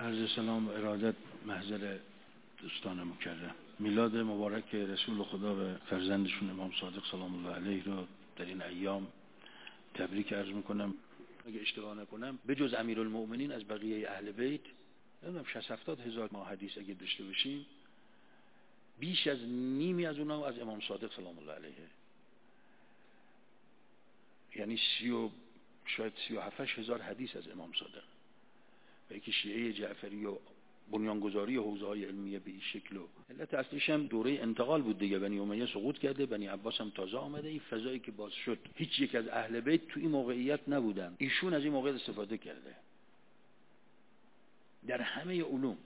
عرض سلام و ارادت محضر دوستان مکرم. میلاد مبارک رسول خدا و فرزندشون امام صادق سلام الله علیه رو در این ایام تبریک عرض میکنم. اگه اشتباه نکنم بجز امیرالمؤمنین از بقیه اهل بیت نمیدونم 60-70 هزار ما حدیث اگه داشته باشیم، بیش از نیمی از اونها از امام صادق سلام الله علیه، یعنی شاید 37 هزار حدیث از امام صادق. و یکی شیعه جعفری و بنیانگذاری حوزه‌های علمیه به این شکل و علت اصلیش هم دوره انتقال بود دیگه. بنی امیه سقوط کرده، بنی عباس هم تازه آمده. این فضایی که باز شد هیچ یک از اهل بیت تو این موقعیت نبودن، ایشون از این موقعیت استفاده کرده در همه علوم.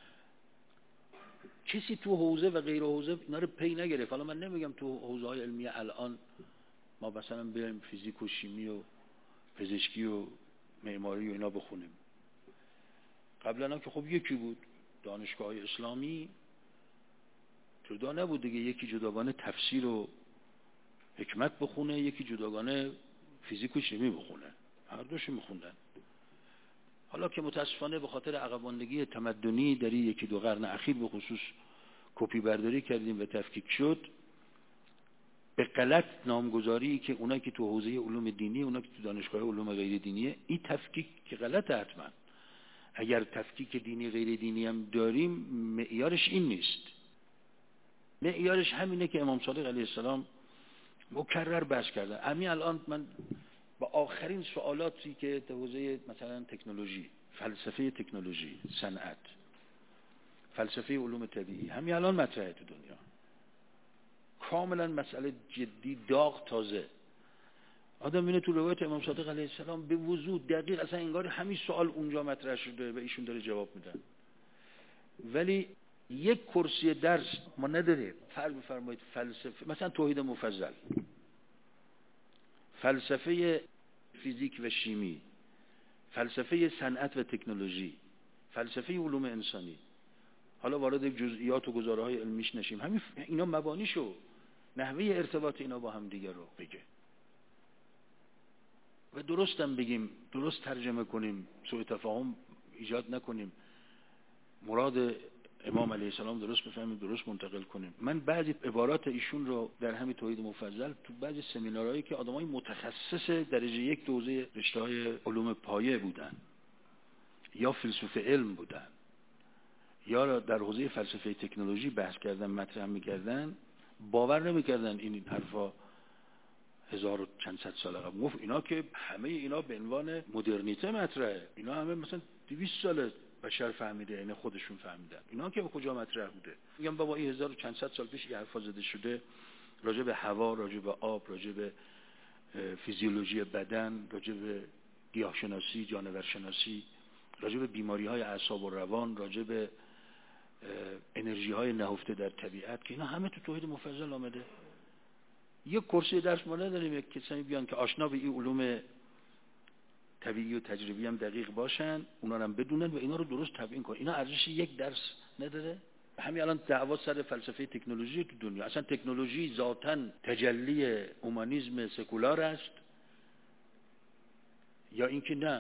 کسی تو حوزه و غیر حوزه اینا رو پی نگرفت. حالا من نمیگم تو حوزه‌های علمیه الان ما مثلا بریم فیزیک و شیمی و پزشکی و معماری و اینا بخونیم. قبلا که خب یکی بود، دانشگاه اسلامی جدا نبود دیگه، یکی جداگانه تفسیر و حکمت بخونه، یکی جداگانه فیزیک و شیمی بخونه، هر دوشو میخوندن. حالا که متاسفانه به خاطر عقب‌ماندگی تمدنی در یکی دو قرن اخیر به خصوص کپی برداری کردیم و تفکیک شد، به غلط نامگذاری که اونا که تو حوزه علوم دینی، اونا که تو دانشگاه علوم غیر دینیه، این تفکیک که غلطه. حتما اگر تفکیک دینی غیر دینی هم داریم، معیارش این نیست. معیارش همینه که امام صادق علیه السلام مکرر بحث کرده. همین الان من با آخرین سوالاتی که تو حوزه مثلا تکنولوژی، فلسفه تکنولوژی، صنعت، فلسفه علوم طبیعی، همین الان مطرحه تو دنیا، کاملا مسئله جدی، داغ، تازه. آدم اینه تو روایت امام صادق علیه السلام به وضوح دقیق، اصلا انگار همین سوال اونجا مطرح شده و ایشون داره جواب میدن. ولی یک کرسی درس ما نداریم. فرض بفرمایید فلسفه مثلا توحید مفضل، فلسفه فیزیک و شیمی، فلسفه صنعت و تکنولوژی، فلسفه علوم انسانی، حالا وارد جزئیات و گزاره‌های علمیش نشیم، همین اینا مبانیشو، نحوه ارتباط اینا با هم دیگه رو بگه و درستم بگیم، درست ترجمه کنیم، سوء تفاهم ایجاد نکنیم، مراد امام علیه السلام درست بفهمیم، درست منتقل کنیم. من بعضی عبارات ایشون رو در همین توحید مفضل تو بعضی سمینارهایی که آدمای متخصص درجه یک دوزه رشته‌های علوم پایه بودن یا فیلسوف علم بودن یا در حوزه فلسفه تکنولوژی بحث کردن، مطرح می‌کردن، باور نمی‌کردن این حرفا 1000 و چند صد سال قبل. گفت اینا که همه اینا به عنوان مدرنیته مطرحه، اینا همه مثلا 200 سال بشر فهمیده، یعنی خودشون فهمیدن. اینا که به کجا مطرح بوده؟ میگم بابا این 1000 و چند صد سال پیش این حرفا زده شده، راجع به هوا، راجع به آب، راجع به فیزیولوژی بدن، راجع به گیاهشناسی، جانورشناسی، راجع به بیماری‌های اعصاب و روان، راجع به انرژی‌های نهفته در طبیعت، که اینا همه تو توحید مفضل آمده. یک کرسی درس ما نداریم، یک کسانی بیان که آشنا به این علوم طبیعی و تجربی هم دقیق باشن، اونا رو هم بدونن و اینا رو درست تبیین کنن. اینا ارزش یک درس نداره. همین الان دعوا سر فلسفه تکنولوژی تو دنیا. اصلا تکنولوژی ذاتاً تجلی اومانیسم سکولار است یا اینکه نه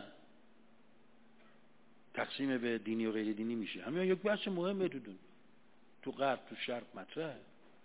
تقسیم به دینی و غیر دینی میشه؟ همین یک بحث مهمه تو دنیا، تو غرب، تو شرق مطرحه.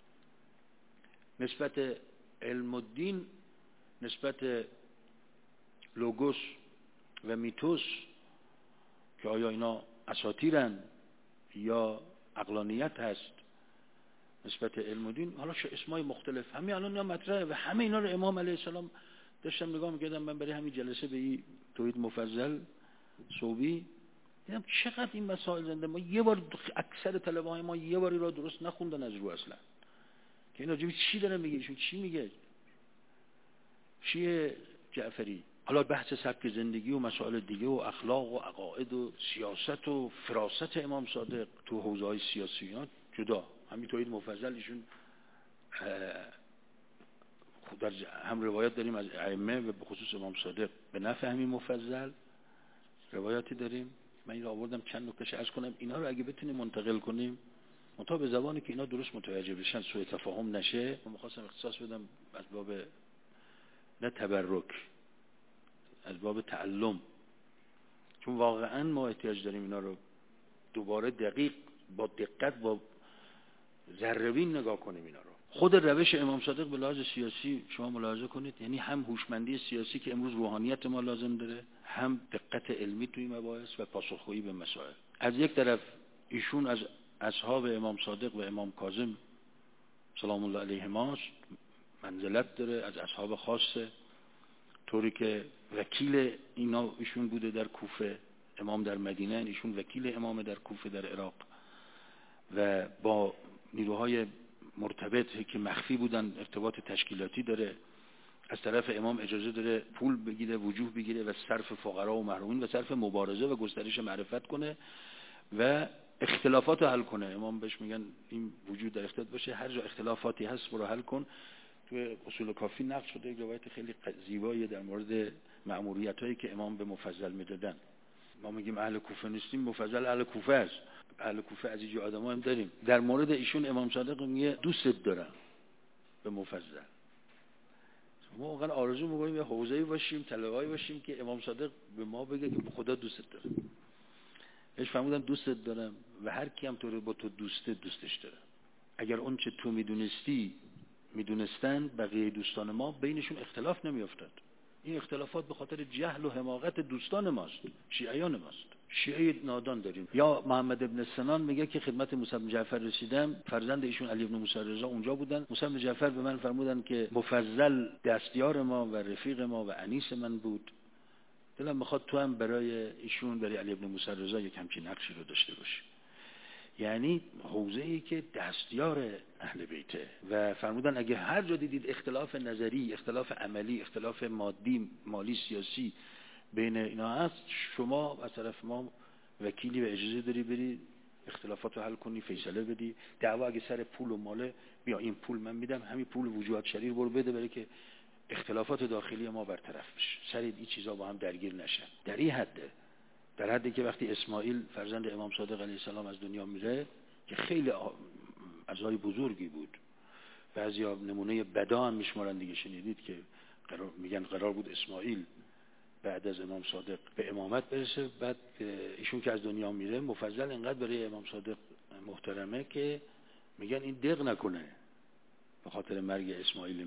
نسبت علم و دین، نسبت لوگوس و میتوس، که آیا اینا اساطیرن یا عقلانیت هست، نسبت علم و دین، حالا اسمای مختلف، همین الان اینا مطرحه و همه اینا رو امام علیه السلام داشتم نگاه میکردم. من برای همین جلسه به این توحید مفضل صوبی دیدم چقدر این مسائل زنده. ما یه بار، اکثر طلبه‌های ما یه باری را درست نخوندن از رو اصلا، که این راجبی چی داره میگه، ایشون چی میگه، چیه جعفری. حالا بحث سبک زندگی و مسائل دیگه و اخلاق و عقاید و سیاست و فراست امام صادق تو حوزه‌های سیاسیات جدا. همین توحید مفضل ایشون در هم روایت داریم از ائمه و به خصوص امام صادق به نفع همین مفضل روایاتی داریم. من این رو آوردم چند نکتهش عرض کنم. اینا رو اگه بتونیم منتقل کنیم منتها به زبانی که اینا درست متوجه بشن، سوء تفاهم نشه. من می‌خواستم اختصاص بدم از باب نه تبرک، از باب تعلم، چون واقعا ما احتیاج داریم اینا رو دوباره با دقت با ذره‌بین نگاه کنیم اینا رو. خود روش امام صادق به لحاظ سیاسی شما ملاحظه کنید، یعنی هم هوشمندی سیاسی که امروز روحانیت ما لازم داره، هم دقت علمی توی مباحث و پاسخگویی به مسائل. از یک طرف ایشون از اصحاب امام صادق و امام کاظم سلام الله علیهما منزلت داره، از اصحاب خاصه، طوری که وکیل ایشون بوده در کوفه، امام در مدینه، ایشون وکیل امام در کوفه در عراق و با نیروهای مرتبط که مخفی بودن ارتباط تشکیلاتی داره. از طرف امام اجازه داره پول بگیره، وجوه بگیره و صرف فقرا و محرومین و صرف مبارزه و گسترش معرفت کنه و اختلافات رو حل کنه. امام بهش میگن این وجود در اختلاف باشه، هر جا اختلافاتی هست برو حل کن. توی اصول کافی نقل شده یک روایت خیلی زیبایی در مورد مأموریتایی که امام به مفضل میدادن. ما میگیم اهل کوفه نیستیم، مفضل اهل کوفه است. اهل کوفه از اینجور آدما هم داریم. در مورد ایشون امام صادق میگه دوست دارم به مفضل. ما واقعا آرزو می‌کنیم یه حوزه‌ای باشیم، طلبه‌ای باشیم که امام صادق به ما بگه که خدا دوست داره. بهش فرمودن دوست دارم و هر کی هم تو با تو دوستش داره. اگر اون چه تو میدونستن بقیه دوستان ما بینشون اختلاف نمیافتاد. این اختلافات به خاطر جهل و حماقت دوستان ماست، شیعیان ماست. شیعه نادان داریم. یا محمد ابن سنان میگه که خدمت موسی بن جعفر رسیدم، فرزند ایشون علی ابن موسی رضا اونجا بودن. موسی بن جعفر به من فرمودن که مفضل دستیار ما و رفیق ما و انیس من بود، دلم میخواد تو هم برای ایشون، برای علی ابن موسی رضا یک همچین نقشی رو داشته باشی. یعنی حوزه‌ای که دستیار اهل بیته. و فرمودن اگه هر جا دیدید اختلاف نظری، اختلاف عملی، اختلاف مالی سیاسی بین اینا هست، شما از طرف ما وکیلی و اجازه داری بری اختلافات رو حل کنی، فیصله بدی. دعوا اگه سر پول و ماله، بیا این پول من میدم، همین پول وجوهات شریر برو بده، برای که اختلافات داخلی ما برطرف بشه، سر این چیزا با هم درگیر نشن. در این حده، در حدی که وقتی اسماعیل فرزند امام صادق علیه السلام از دنیا میره که خیلی عزای بزرگی بود، بعضیا نمونه بدا هم میشمارن دیگه، شنیدید که میگن قرار بود اسماعیل بعد از امام صادق به امامت برسه، بعد ایشون که از دنیا میره مفضل اینقدر برای امام صادق محترمه که میگن این دق نکنه به خاطر مرگ اسماعیل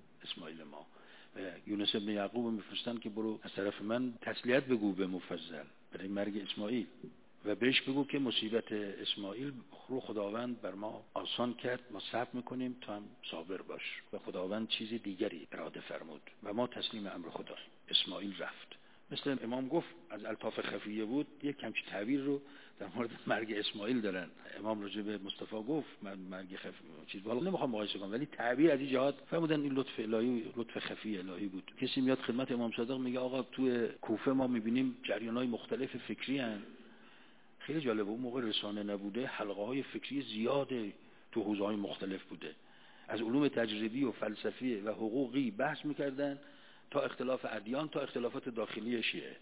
ما. و یونس ابن یعقوب میفرستن که برو از طرف من تسلیت بگو به مفضل برای مرگ اسماعیل و بهش بگو که مصیبت اسماعیل رو خداوند بر ما آسان کرد، ما صبر میکنیم، تو هم صابر باش و خداوند چیز دیگری اراده فرمود و ما تسلیم امر خدا. اسماعیل رفت. مثل امام گفت از الطاف خفیه بود، یک همچین تعبیر رو در مورد مرگ اسماعیل دارن. امام راجع به مصطفی گفت مرگ خفیه چیز، والا نمیخوام مقایسه کنم، ولی تعبیر از این جهات فرمودن این لطف الهی، لطف خفی الهی بود. کسی میاد خدمت امام صادق میگه آقا تو کوفه ما میبینیم جریان‌های مختلف فکری هستند. خیلی جالبه، اون موقع رسانه نبوده، حلقه‌های فکری زیاد تو حوزه‌های مختلف بوده، از علوم تجربی و فلسفی و حقوقی بحث میکردن تا اختلاف ادیان، تا اختلافات داخلی شیعه.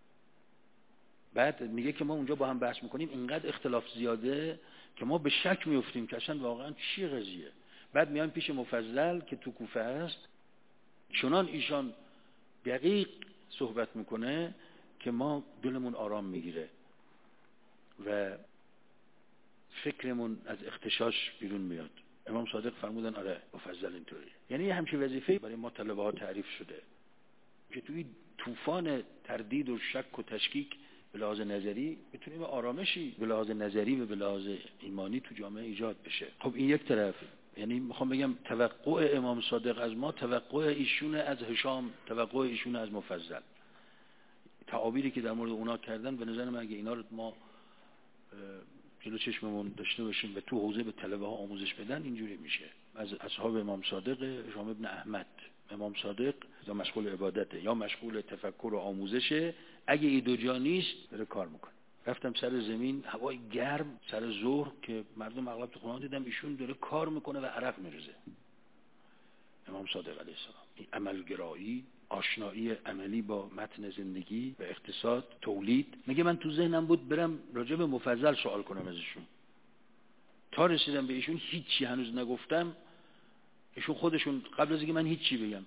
بعد میگه که ما اونجا با هم بحث میکنیم، اینقدر اختلاف زیاده که ما به شک میفتیم که اصلا واقعا چی قضیه. بعد میان پیش مفضل که تو کوفه است، چنان ایشان دقیق صحبت میکنه که ما دلمون آرام میگیره و فکرمون از اختشاش بیرون میاد. امام صادق فرمودن آره مفضل اینطوریه. یعنی همچین وظیفه برای ما طلبه ها تعریف شده که توی طوفان تردید و شک و تشکیک به لحاظ نظری بتونیم آرامشی به لحاظ نظری و به لحاظ ایمانی تو جامعه ایجاد بشه. خب این یک طرف، یعنی میخوام بگم توقع امام صادق از ما توقع ایشون از هشام، توقع ایشون از مفضل. تعابیری که در مورد اونا کردن به نظر من اگه اینا رو ما جلو چشممون داشته باشیم و تو حوزه به طلبه ها آموزش بدن، اینجوری میشه. از اصحاب امام صادق هشام ابن احمد، امام صادق یا مشغول عبادته یا مشغول تفکر و آموزشه، اگه این دو جا نیست داره کار میکنه. رفتم سر زمین، هوای گرم سر ظهر که مردم اغلب تو خونه، دیدم ایشون داره کار میکنه و عرق میریزه. امام صادق علیه السلام این عملگرایی، آشنایی عملی با متن زندگی و اقتصاد، تولید. میگه من تو ذهنم بود برم راجع به مفضل سوال کنم ازشون، تا رسیدم به ایشون هیچی هنوز نگفتم. ایشون خودشون قبل از اینکه من هیچی بگم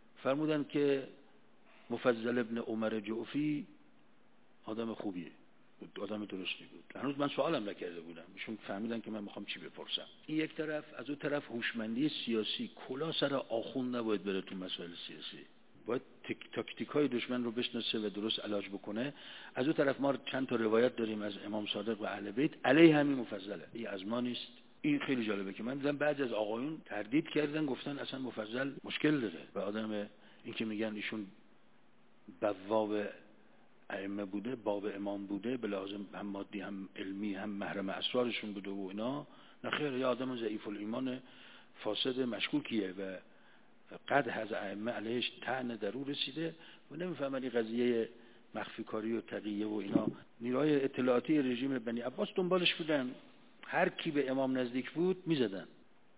فرمودن که مفضل ابن عمر جعفی آدم خوبیه. آدم درستی بود. هنوز من سوالم نکرده بودم، ایشون فهمیدن که من میخوام چی بپرسم. این یک طرف. از اون طرف هوشمندی سیاسی. کلا سر آخوند نباید بره تو مسائل سیاسی، باید تاکتیکای دشمن رو بشناسه و درست علاج بکنه. از اون طرف ما چند تا روایت داریم از امام صادق و اهل بیت علیه همین مفضله. این از ما نیست. این خیلی جالبه که من دیدم بعضی از آقایون تردید کردن، گفتن اصلا مفضل مشکل داره و آدم این که میگن ایشون بواب ائمه بوده، باب امام بوده، به لازم هم مادی هم علمی هم محرم اسرارشون بوده و اینا، نه خیر، یه آدم ضعیف الایمان فاسد مشکوکیه و قد از ائمه علیهش طعن در او رسیده و نمیفهمن این قضیه مخفی کاری و تقیه و اینا. نیروهای اطلاعاتی رژیم بنی عباس دنبالش بودن، هر کی به امام نزدیک بود میزدن.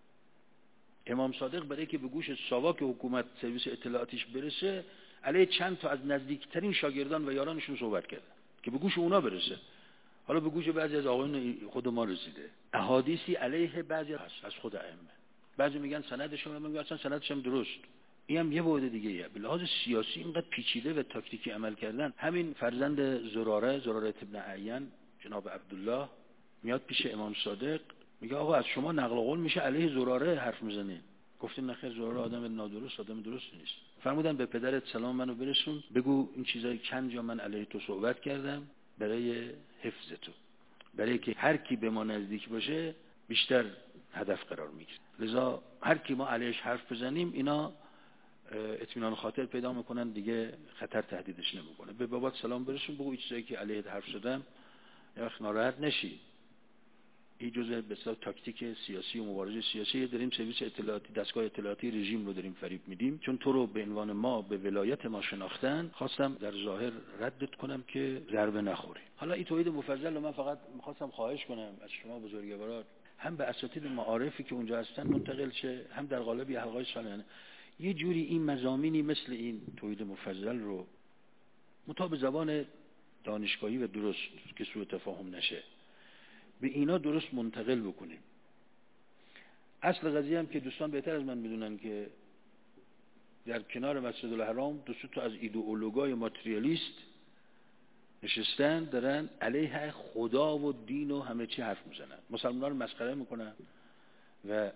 امام صادق برای که به گوش ساواک حکومت سرویس اطلاعاتیش برسه، علیه چند تا از نزدیکترین شاگردان و یارانشون صحبت کرد که به گوش اونا برسه. حالا به گوش بعضی از آقایون خود ما رسیده. احادیثی علیه بعضی هست از خود ائمه. بعضی میگن سندشون، میگن اصلا سندش هم درست. این هم یه بعد دیگه ایه. به لحاظ سیاسی اینقدر پیچیده و تاکتیکی عمل کردن. همین فرزند زراره ابن اعین جناب عبدالله میاد پیش امام صادق، میگه آقا از شما نقل قول میشه علیه زراره حرف میزنید. گفتیم نخیر، زراره آدم نادرست، آدم درستی نیست. فرمودن به پدرت سلام منو برسون، بگو این چیزای چند جا من علیه تو صحبت کردم برای حفظ تو، برای که هر کی به ما نزدیک باشه بیشتر هدف قرار میگیره. لذا هر کی ما علیهش حرف بزنیم اینا اطمینان خاطر پیدا میکنن، دیگه خطر تهدیدش نمیکنه. به بابات سلام برسون، بگو این چیزایی که علیه حرف زدم یه وقت ناراحت نشی. این جزء بسیار تاکتیک سیاسی و مبارزه سیاسی. داریم سرویس اطلاعاتی، دستگاه اطلاعاتی رژیم رو داریم فریب میدیم، چون تو رو به عنوان ما به ولایت ما شناختن. خواستم در ظاهر ردت کنم که ضربه نخوری. حالا این توحید مفضل رو من فقط میخواستم خواهش کنم از شما بزرگواران، هم به اساتید معارفی که اونجا هستن منتقل شه، هم در قالب حلقه‌های سالانه یه جوری این مضامینی مثل این توحید مفضل رو مطابق زبان دانشگاهی و درست که سوء تفاهم نشه به اینا درست منتقل بکنیم. اصل قضیه هم که دوستان بهتر از من میدونن که در کنار مسجد الحرام دو تا از ایدئولوژای ماتریالیست نشستن، دارن علیه خدا و دین و همه چی حرف میزنن، مسلمانان رو مسخره میکنن و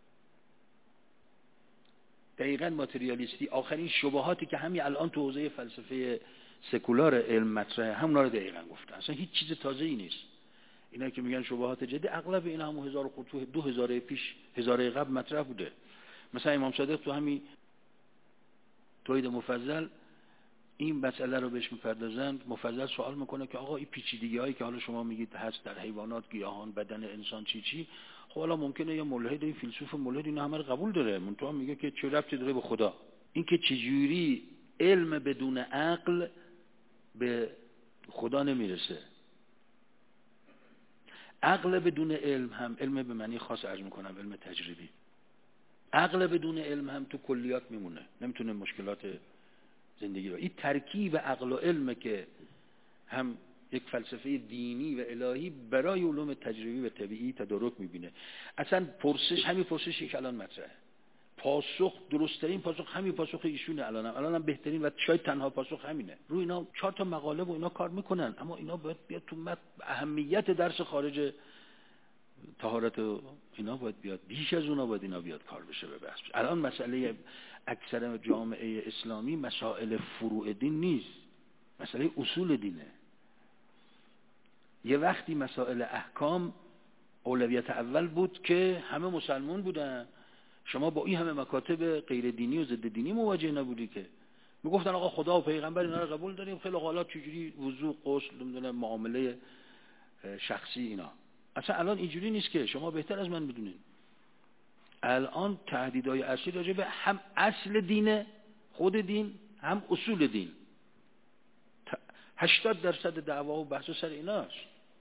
دقیقاً ماتریالیستی. آخرین شبهاتی که همین الان تو حوزه فلسفه سکولار علم مطرحه همونا رو دقیقاً گفتن. اصلا هیچ چیز تازه‌ای نیست. اینا که میگن شبهات جدی، اغلب اینا هم 1000 خطوه 2000 پیش 1000 قبل مطرح بوده. مثلا امام صادق تو همین توحید مفضل این مسئله رو بهش میپردازند. مفضل سوال میکنه که آقا این پیچیدگی‌هایی که حالا شما میگید هست در حیوانات، گیاهان، بدن انسان چی خب حالا ممکنه یه ملحد، یه فیلسوف ملحد اینا همه رو قبول داره، منتها میگه که چه ربطی داره به خدا. این که چجوری علم بدون عقل به خدا نمیرسه، عقل بدون علم هم، علم به معنی خاص عرض میکنم، علم تجربی، عقل بدون علم هم تو کلیات میمونه، نمیتونه مشکلات زندگی رو. این ترکیب عقل و علم که هم یک فلسفه دینی و الهی برای علوم تجربی و طبیعی تدارک میبینه. اصلا پرسش همین پرسشی که الان مطرحه، پاسخ درست‌ترین پاسخ همین پاسخ ایشونه. الانم بهترین و شاید تنها پاسخ همینه. روی اینا 4 تا مقاله و اینا کار میکنن، اما اینا باید بیاد تو اهمیت درس خارج طهارت و اینا باید بیاد، بیش از اونا باید اینا بیاد کار بشه به بحث. الان مسئله اکثر جامعه اسلامی مسائل فروع دین نیست، مسئله اصول دینه. یه وقتی مسائل احکام اولویت اول بود که همه مسلمان بودن، شما با این همه مکاتب غیر دینی و ضد دینی مواجه نبودی که میگفتن آقا خدا و پیغمبر اینا رو قبول داریم، خیلی حالات چجوری وضو، غسل، نمیدونم معامله شخصی اینا. اصلا الان اینجوری نیست که شما بهتر از من میدونین. الان تهدیدهای اصلی راجع به هم اصل دینه، خود دین، هم اصول دین. 80% دعوا و بحث سر ایناست.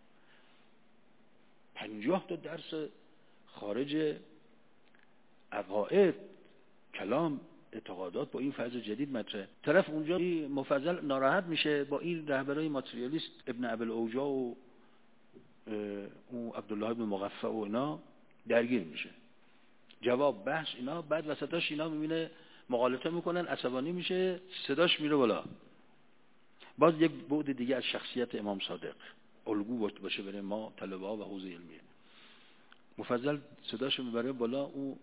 50 تا درس خارج عقاید، کلام، اعتقادات با این فاز جدید مطرح. طرف اونجا مفضل ناراحت میشه با این رهبرای ماتریالیست، ابن ابی الاوجاع و اون عبدالله ابن مغفع و اینا درگیر میشه. جواب بحث اینا، بعد وسطاش اینا میبینه مغالطه میکنن، عصبانی میشه، صداش میره بالا. باز یک بعد دیگه از شخصیت امام صادق. الگو باشه برای ما طلبه ها و حوزه علمیه. مفضل صداشو میبره بالا، او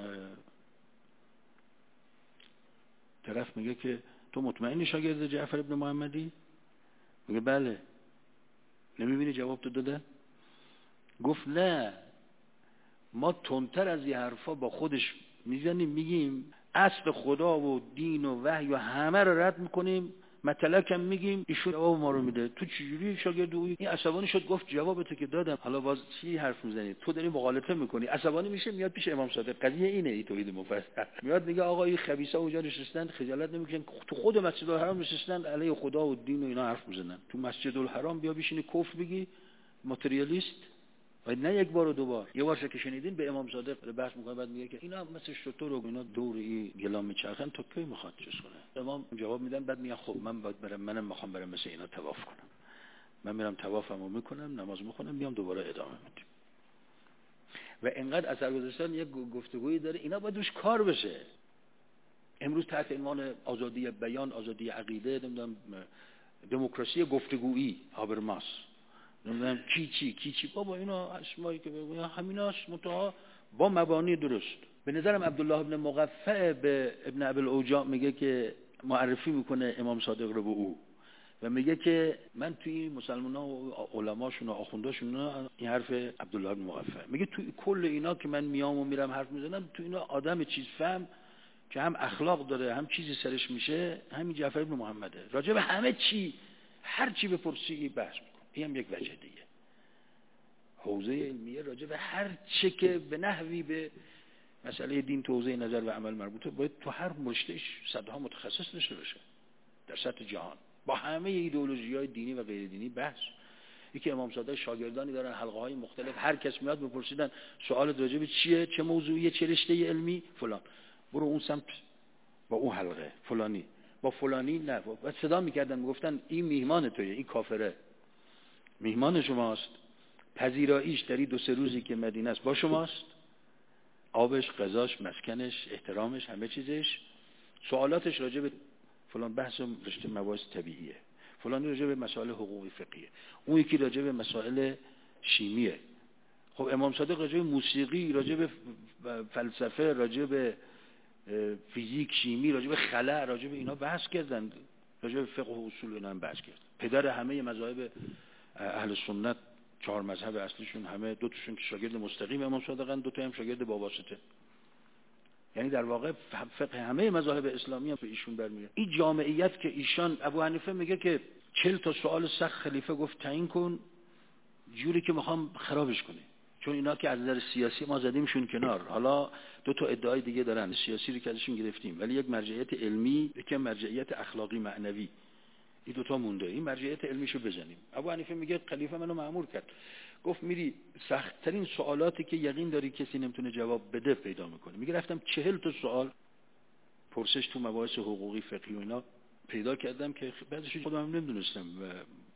طرف میگه که تو مطمئنی شاگرد جعفر ابن محمدی؟ میگه بله. نمیبینی جواب تو داده؟ گفت نه، ما تندتر از یه حرفا با خودش میزنیم، میگیم اصل خدا و دین و وحی و همه رو رد میکنیم، مطلق هم میگیم، ایشون جواب ما رو میده. تو چجوری شاگرد اویی؟ این عصبانی شد، گفت جوابتو که دادم، حالا باز چی حرف میزنی؟ تو داری مغالطه میکنی. عصبانی میشه، میاد پیش امام صادق. قضیه اینه، این توحید مفصل. میاد میگه آقا این خبیثا اونجا نشستن، خجالت نمیکشن تو خود مسجد الحرام نشستن علیه خدا و دین و اینا حرف میزنن. تو مسجد الحرام بیا بشینی کفر بگی، ماتریالیست. و نه یک بار و دو بار، یه بار که شنیدین به امام صادق بحث میکنه، بعد میگه که اینا مثل شطور و اینا دور این گلام میچرخن، تو کی میخواد چیز کنه؟ امام جواب میدن، بعد میگه خب من باید برم، منم میخوام برم مثل اینا طواف کنم. من میرم طوافمو میکنم، نماز میخونم، میام دوباره ادامه میدم. و اینقدر اثر گذاشتن یک گفتگویی داره، اینا باید روش کار بشه. امروز تحت عنوان آزادی بیان، آزادی عقیده، نمیدونم دموکراسی گفتگویی، هابرماس، نمیدونم کی بابا اینا اسمایی که همیناست، متها با مبانی درست. به نظرم عبدالله ابن مغفع به ابن ابی الاوجاع میگه که معرفی میکنه امام صادق رو به او و میگه که من توی مسلمان‌ها و علماشون و آخونداشون این حرف عبدالله ابن مغفع میگه توی کل اینا که من میام و میرم حرف میزنم، تو اینا آدم چیز فهم که هم اخلاق داره هم چیزی سرش میشه، همین جعفر ابن محمده. راجع به همه چی، هر چی بپرسی بحث میکنه. این هم یک وجه دیگه. حوزه علمیه راجع به هر چه که به نحوی به مسئله دین تو حوزه نظر و عمل مربوطه، باید تو هر رشته‌اش صدها متخصص داشته باشه در سطح جهان، با همه ایدئولوژی‌های دینی و غیر دینی بحث. یکی امام صادق شاگردانی دارن، حلقه‌های مختلف، هر کس میاد بپرسیدن سوال راجع به چیه، چه موضوعیه، چه رشته علمی فلان، برو اون سمت با اون حلقه فلانی، با فلانی نه. و صدا می‌کردن میگفتن این میهمان توئه، این کافره میهمان شماست، پذیراییش در این 2-3 روزی که مدینه است با شماست، آبش، غذاش، مسکنش، احترامش، همه چیزش. سوالاتش راجع به فلان بحث رشته مباحث طبیعیه، فلانی راجع به مسائل حقوقی فقهیه، اون یکی راجع به مسائل شیمیه. خب امام صادق راجع به موسیقی، راجع به فلسفه، راجع به فیزیک، شیمی، راجع به خلا، راجع به اینا بحث کردن، راجع به فقه و اصول اینا هم بحث کردن. پدر همه مذاهب اهل سنت، 4 مذهب اصلیشون، همه 2 تاشون که شاگرد مستقیم امام صادقن، 2 تا هم شاگرد با واسطه. یعنی در واقع فقه همه مذاهب اسلامی هم به ایشون برمیاد. این جامعیت که ایشان، ابو حنیفه میگه که 40 تا سوال سخت خلیفه گفت تعیین کن، جوری که میخوام خرابش کنی، چون اینا که از نظر سیاسی ما زدیمشون کنار. حالا 2 تا ادعای دیگه دارن، سیاسی رو که ازشون گرفتیم، ولی یک مرجعیت علمی، یک مرجعیت اخلاقی معنوی، این 2 تا مونده. این مرجعیت علمیشو بزنیم. ابو حنیفه میگه خلیفه منو مأمور کرد، گفت میری سخت ترین سوالاتی که یقین داری کسی نمیتونه جواب بده پیدا میکنی. میگه رفتم 40 تا سوال پرسش تو مباحث حقوقی فقهی و اینا پیدا کردم که بعضیش خودم هم نمیدونستم و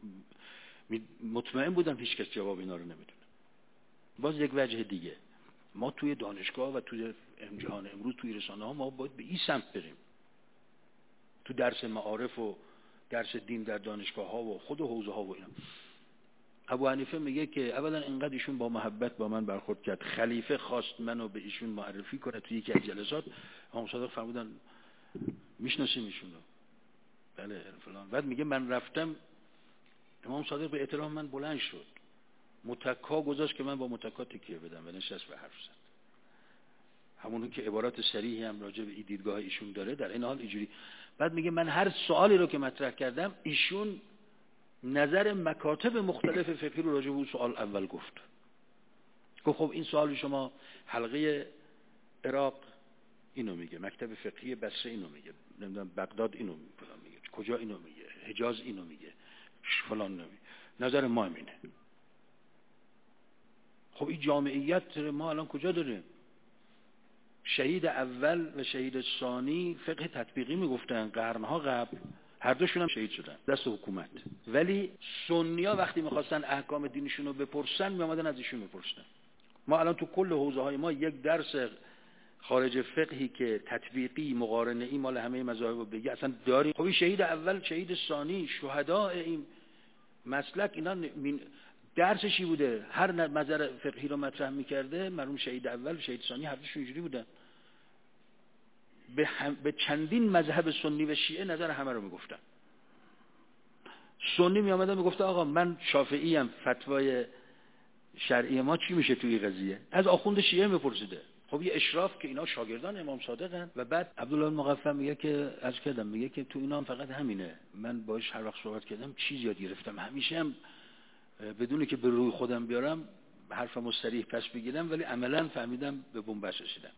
مطمئن بودم هیچ کس جواب اینا رو نمیدونه. باز یک وجه دیگه، ما توی دانشگاه و توی جهان امروز توی رسانه ها ما باید به این سمت بریم. تو درس معارف و درس دین در دانشگاه ها و خود حوزه ها و اینا. ابو حنیفه میگه که اولا اینقدر ایشون با محبت با من برخورد کرد، خلیفه خواست منو به ایشون معرفی کنه توی یکی از جلسات. امام صادق فرمودن میشناسیم ایشونو؟ بله فلان. بعد میگه من رفتم، امام صادق به احترام من بلند شد، متکا گذاشت که من با متکا تکیه بدم و نشست و حرف زد. همونو که عبارات صریحی هم راجع به دیدگاه ایشون داره در این حال اینجوری. بعد میگه من هر سوالی رو که مطرح کردم، ایشون نظر مکاتب مختلف فقهی رو راجع به اون سوال اول گفت. خب این سوال شما حلقه عراق اینو میگه، مکتب فقهی بصره اینو میگه، نمیدونم بغداد اینو میگه، کجا اینو میگه، حجاز اینو میگه، فلان نمیگه، نظر ما همینه. خب این جامعیت ما الان کجا داریم؟ شهید اول و شهید ثانی فقه تطبیقی میگفتن قرنها قبل، هر دوشون هم شهید شدن دست حکومت. ولی سنی‌ها وقتی میخواستن احکام دینشون رو بپرسن میامدن از ایشون میپرسن. ما الان تو کل حوزه های ما یک درس خارج فقهی که تطبیقی مقارنه‌ای مال همه مذاهب رو بگه اصلا داریم. خب این شهید اول، شهید ثانی، شهداء این مسلک اینا درسشی بوده، هر نظر فقهی رو مطرح میکرده مرحوم شهید اول و شهید ثانی هر دوشون اینجوری بودن، به چندین مذهب سنی و شیعه نظر همه رو میگفتن. سنی میامدن میگفته آقا من شافعی ام، فتوای شرعی ما چی میشه توی قضیه؟ از آخوند شیعه میپرسیده. خب یه اشراف که اینا شاگردان امام صادقن. و بعد عبدالله المقفع میگه که عرض کردم، میگه که تو اینا هم فقط همینه، من باش هر وقت صحبت کردم چیز یاد گرفتم، همیشه هم بدونی که به روی خودم بیارم حرفمو صریح پس بگیرم، ولی عملا فهمیدم به بنبست رسیدم.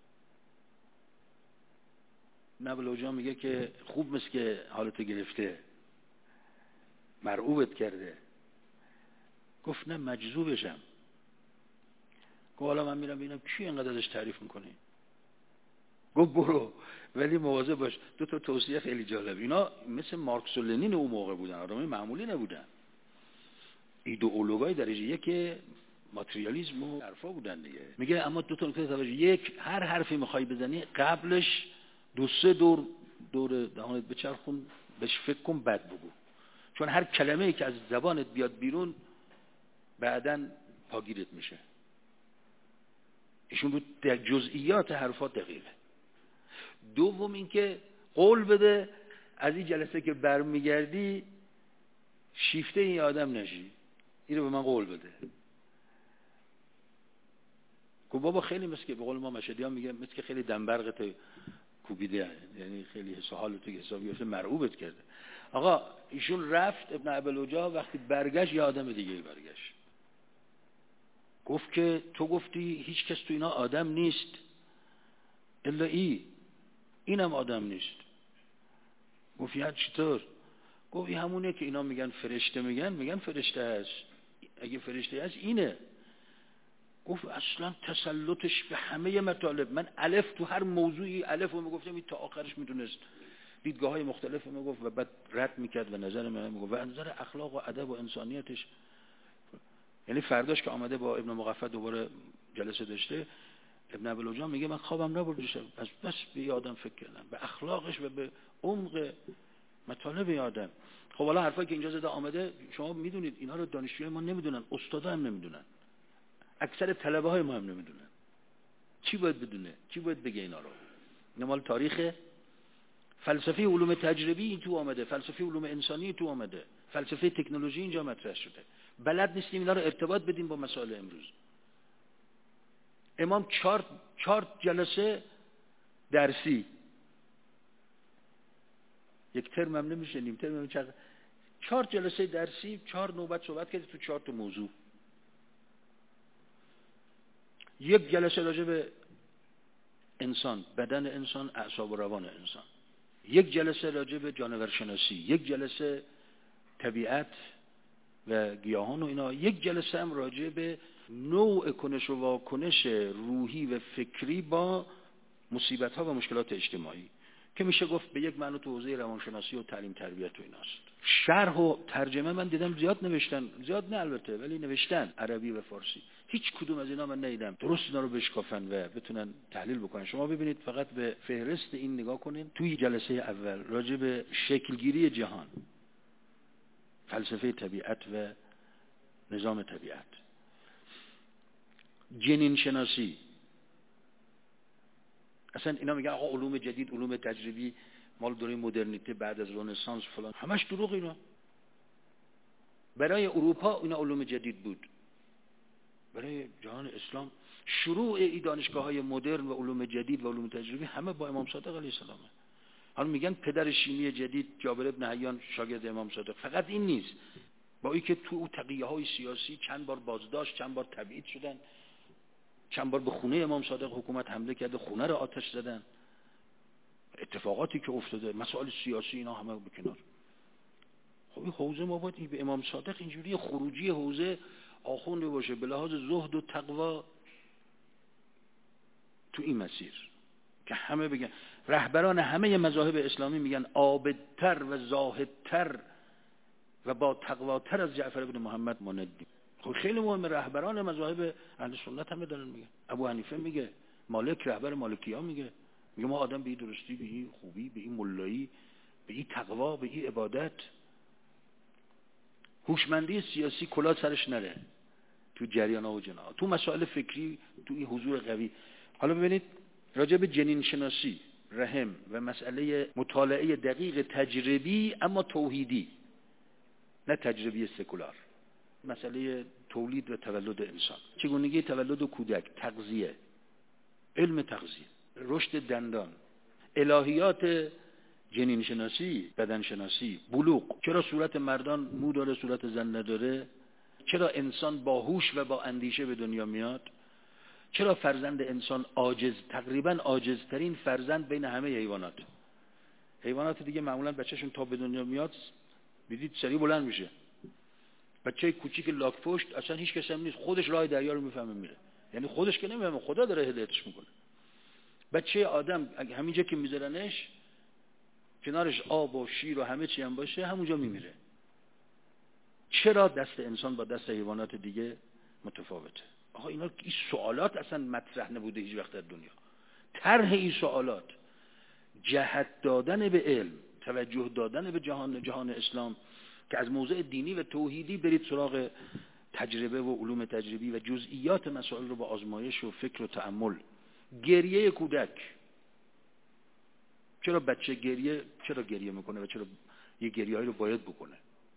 نبل جان میگه که خوب مثل که حالتو گرفته، مرعوبت کرده. گفت نه مجذوبشم. گفت حالا من میرم ببینم کی اینقدر ازش تعریف میکنه. گفت برو، ولی مواظب باش. دو تا توصیه خیلی جالب. اینا مثل مارکس و لنین اون موقع بودن، آدمای معمولی نبودن، ایدئولوگای درجه یک ماتریالیسم و حرفا بودن دیگه. میگه اما دو تا نکته توجه، یک، هر حرفی میخوای بزنی قبلش دو سه دور دهانت بچرخون، بهش فکر کن، بعد بگو، چون هر کلمه‌ای که از زبانت بیاد بیرون بعداً پاگیرت میشه. ایشون بود در جزئیات حرفات دقیقه. دوم اینکه قول بده از این جلسه که برمیگردی شیفته این آدم نشی، اینو به من قول بده. گفت بابا خیلی مثل که به قول ما مشهدی ها میگه مثل که خیلی دنبرقت کوبیده، یعنی خیلی حال تو حساب گرفته، مرعوبت کرده. آقا ایشون رفت، ابن ابی‌العجا وقتی برگشت یه آدم دیگه برگشت، گفت که تو گفتی هیچ کس تو اینا آدم نیست الا اینم آدم نیست. گفت یعنی چطور؟ گفت این همونه که اینا میگن فرشته، میگن فرشته هست، اگه فرشته هست اینه. گفت اصلا تسلطش به همه مطالب، من الف تو هر موضوعی الف رو میگفتم تا آخرش میدونست، دیدگاه های مختلف میگفت و بعد رد میکرد و نظر من میگفت و نظر اخلاق و ادب و انسانیتش. یعنی فرداش که آمده با ابن مقفع دوباره جلسه داشته، ابن ابی‌العجا میگه من خوابم نبرد شب، بس به یادم فکر کردم، به اخلاقش و به عمق مطالب یادم. خب حالا حرفایی که اینجا زده آمده، شما میدونید اینا رو دانشجوی ما نمیدونن، استادا هم نمیدونن، اکثر طلبه های ما هم نمیدونن. چی باید بدونه؟ چی باید بگه اینا رو؟ اینا مال تاریخ. فلسفه علوم تجربی این تو آمده، فلسفه علوم انسانی تو آمده، فلسفه تکنولوژی اینجا مطرح شده. بلد نیستیم اینا رو ارتباط بدیم با مسائل امروز. امام چهار جلسه درسی، یک ترم هم نمیشه، نیم ترم هم 4 جلسه درسی، 4 نوبت صحبت کرد تو 4 تا موضوع. یک جلسه راجع به انسان، بدن انسان، اعصاب و روان انسان. یک جلسه راجع به جانور شناسی، یک جلسه طبیعت و گیاهان و اینا، یک جلسه هم راجع به نوع کنش و واکنش روحی و فکری با مصیبت ها و مشکلات اجتماعی، که میشه گفت به یک معنی تو حوزه روانشناسی و تعلیم تربیت و ایناست. شرح و ترجمه من دیدم زیاد نوشتن، زیاد نه البته، ولی نوشتن عربی و فارسی. هیچ کدوم از اینا من ندیدم درست اینا رو بشکافن و بتونن تحلیل بکنن. شما ببینید فقط به فهرست این نگاه کنید، توی جلسه اول راجع به شکلگیری جهان، فلسفه طبیعت و نظام طبیعت، جنین شناسی، اصلا اینا میگن آقا علوم جدید، علوم تجربی مال دوره مدرنیته بعد از رنسانس فلان، همش دروغ. اینا برای اروپا اینا علوم جدید بود، برای جهان اسلام شروع این دانشگاه‌های مدرن و علوم جدید و علوم تجربی همه با امام صادق علیه السلامه. حالا میگن پدر شیمی جدید جابر بن حیان شاگرد امام صادق. فقط این نیست، با اینکه تو تقیه‌های سیاسی چند بار بازداشت، چند بار تبعید شدن، چند بار به خونه امام صادق حکومت حمله کرده، خونه رو آتش زدن، اتفاقاتی که افتاده، مسائل سیاسی، اینا همه به کنار. خب این حوزه ما باید به امام صادق اینجوری خروجی حوزه آخونده باشه به لحاظ زهد و تقوا تو این مسیر، که همه بگن، رهبران همه مذاهب اسلامی میگن عابدتر و زاهدتر و با تقواتر از جعفر بن محمد ما ندیدیم. خب خیلی مهمه، رهبران مذاهب اهل سنت همه دارن میگن. ابو حنیفه میگه، مالک رهبر مالکی‌ها میگه ما آدم به این درستی، به این خوبی، به این ملایی، به این تقوا، به این عبادت. هوشمندی سیاسی کلاه سرش نره تو جریان ها و جناها، تو مسائل فکری، تو این حضور قوی. حالا ببینید راجع به جنین شناسی، رحم و مسئله مطالعه دقیق تجربی اما توحیدی، نه تجربی سکولار، مسئله تولید و تولد انسان، چگونگی تولد کودک، تغذیه، علم تغذیه، رشد دندان، الهیات جنین شناسی، بدن شناسی، بلوغ، چرا صورت مردان مو داره صورت زن نداره، چرا انسان با هوش و با اندیشه به دنیا میاد، چرا فرزند انسان عاجز، تقریبا عاجزترین فرزند بین همه حیوانات. حیوانات دیگه معمولا بچه‌شون تا به دنیا میاد میدید سریع بلند میشه. بچه کوچیک لاک پشت اصلا هیچ کس هم نیست، خودش راه دریا رو میفهمه میره، یعنی خودش که نمیفهمه، خدا داره هدایتش میکنه. بچه آدم همینجا که میذارنش کنارش آب و شیر و همه چی هم باشه همونجا میمیره. چرا دست انسان با دست حیوانات دیگه متفاوته؟ آقا این سوالات اصلا مطرح نبوده هیچ وقت در دنیا. طرح این سوالات، جهت دادن به علم، توجه دادن به جهان اسلام که از موضع دینی و توحیدی برید سراغ تجربه و علوم تجربی و جزئیات مسائل رو با آزمایش و فکر و تأمل. گریه کودک، چرا بچه چرا گریه میکنه و چرا یه گریه‌ای رو باید بکنه؟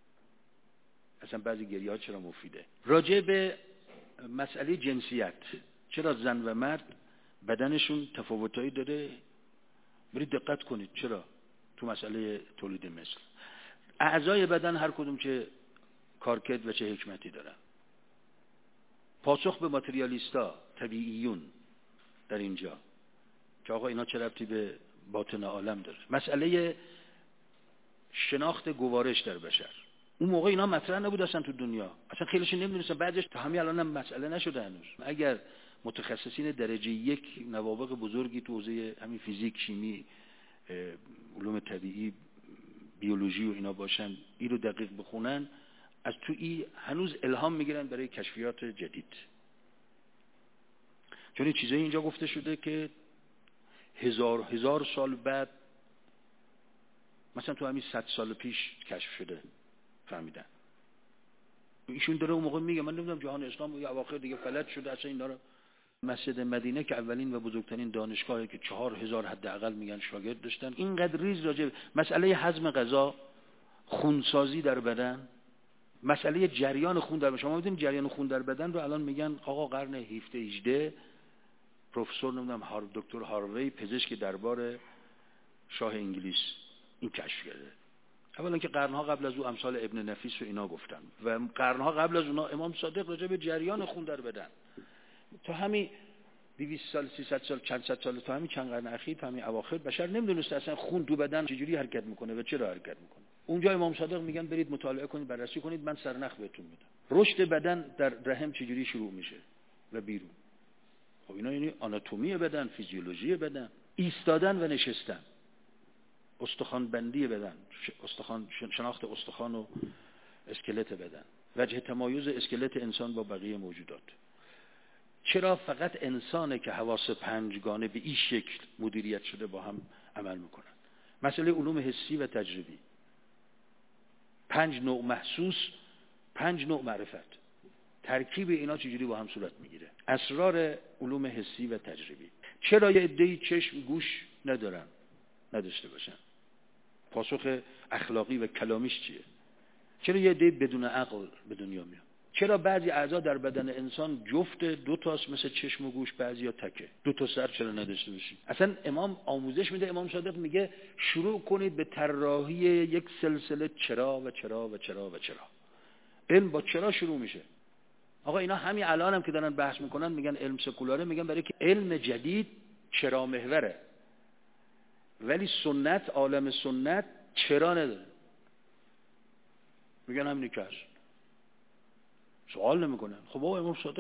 اصلا بعضی گریه‌ها چرا مفیده؟ راجع به مسئله جنسیت، چرا زن و مرد بدنشون تفاوتایی داره؟ برید دقت کنید چرا تو مسئله تولید مثل. اعضای بدن هر کدوم چه کارکرد و چه حکمتی دارن. پاسخ به ماتریالیستا، طبیعیون در اینجا که آقا اینا چه ربطی به باطن عالم داره. مسئله شناخت گوارش در بشر، اون موقع اینا مطرح نبود اصلا تو دنیا، اصلا خیلیش نمیدونستن، بعدش تا همین الان هم مسئله نشده هنوز. اگر متخصصین درجه یک نوابغ بزرگی تو حوزه همین فیزیک، شیمی، علوم طبیعی، بیولوژی و اینا باشن، این رو دقیق بخونن، از تو این هنوز الهام میگیرن برای کشفیات جدید. چون این چیزایی اینجا گفته شده که هزار سال بعد، مثلا تو همین 100 سال پیش کشف شده، فهمیدن. ایشون داره اون موقع میگه من نمیدونم جهان اسلام یا اواخر دیگه فلج شده اصلا اینا رو. مسجد مدینه که اولین و بزرگترین دانشگاهی که 4000 حداقل میگن شاگرد داشتن، اینقدر ریز راجع مسئله هضم غذا، خونسازی در بدن، مسئله جریان خون در بدن. شما میدونید جریان خون در بدن رو الان میگن آقا قرن 17 18 پروفسور نمیدونم دکتر هاروی، پزشک دربار شاه انگلیس، این کشف کرده. اولا که قرنها قبل از او امثال ابن نفیس و اینا گفتن و قرنها قبل از اونا امام صادق راجع به جریان خون در بدن تا همین 200 سال 300 سال چند صد سال، تا همین چند قرن اخیر، تا همین اواخر بشر نمیدونست اصلا خون تو بدن چجوری حرکت میکنه و چرا حرکت میکنه. اونجا امام صادق میگن برید مطالعه کنید، بررسی کنید، من سرنخ بهتون میدم. رشد بدن در رحم چجوری شروع میشه و بیرون. خب اینا یعنی آناتومی بدن، فیزیولوژی بدن، ایستادن و نشستن، استخوان بندی بدن، شناخت استخوان و اسکلت بدن، وجه تمایز اسکلت انسان با بقیه موجودات. چرا فقط انسانه که حواس پنجگانه به این شکل مدیریت شده با هم عمل میکنن؟ مسئله علوم حسی و تجربی، 5 نوع محسوس، 5 نوع معرفت، ترکیب اینا چجوری با هم صورت میگیره؟ اسرار علوم حسی و تجربی. چرا یه عده‌ای چشم گوش نداشته باشن؟ پاسخ اخلاقی و کلامیش چیه؟ چرا یه عده بدون عقل به دنیا میاد؟ چرا بعضی اعضا در بدن انسان جفت، 2 تاست مثل چشم و گوش، بعضیا تکه، 2 تا سر چرا نداشته باشی؟ اصلا امام آموزش میده، امام صادق میگه شروع کنید به طراحی یک سلسله چرا و چرا و چرا و چرا. علم با چرا شروع میشه. آقا اینا همین الان هم که دارن بحث میکنن میگن علم سکولاره، میگن برای که علم جدید چرا محوره، ولی سنت، عالم سنت چرا نداره. میگن همینی که هست، سوال نمیکنن. خب بابا امام صادق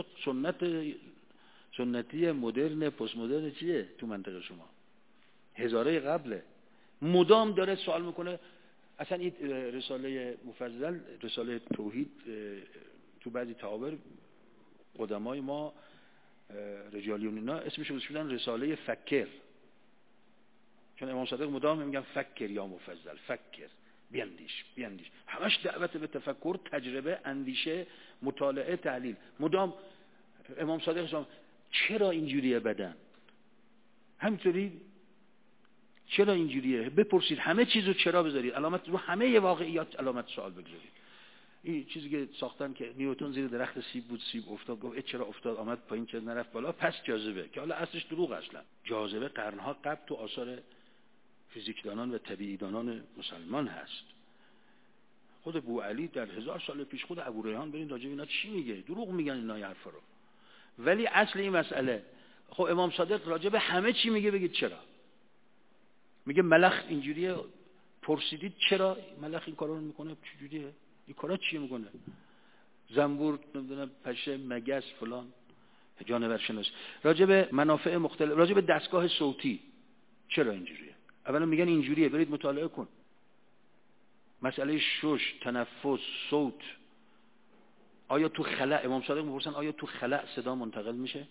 سنتی مدرن پست مدرن چیه تو منطقه شما؟ هزاره قبله، مدام داره سوال میکنه. اصلا این رساله مفضل، رساله توحید، تو بعضی تعابیر قدمای ما رجالیون اینا اسمش رو گذاشتن رساله فکر، چون امام صادق مدام میگن فکر یا مفضل، فکر بیاندیش. همش دعوت به تفکر، تجربه، اندیشه، مطالعه، تحلیل. مدام امام صادق شما چرا اینجوریه بدن؟ همینطوری چرا اینجوریه؟ بپرسید، همه چیزو چرا بذارید، علامت رو همه واقعیات علامت سوال بگذارید. این چیزی که ساختن که نیوتن زیر درخت سیب بود، سیب افتاد، گفت چرا افتاد، آمد پایین، چرا نرفت بالا؟ پس جاذبه، که حالا اصلش دروغ. اصلا جاذبه قرنها قبل تو آثار فیزیکدانان و طبیعیدانان مسلمان هست. خود بوعلی در 1000 سال پیش، خود ابوریحان، برین راجع به اینا چی میگه؟ دروغ میگن اینا حرفا رو. ولی اصل این مسئله، خب امام صادق راجع به همه چی میگه، بگید چرا. میگه ملخ اینجوریه، پرسیدید چرا ملخ این کارا رو میکنه؟ چجوریه این کارا؟ چیه میکنه؟ زنبور، نمیدونم پشه، مگس، فلان، جانور شناسی. راجع به منافع مختلف، راجع به دستگاه صوتی چرا اینجوریه؟ اولا میگن اینجوریه، برید مطالعه کن. مسئله شش، تنفس، صوت. آیا تو خلأ، امام صادق میپرسن آیا تو خلأ صدا منتقل میشه؟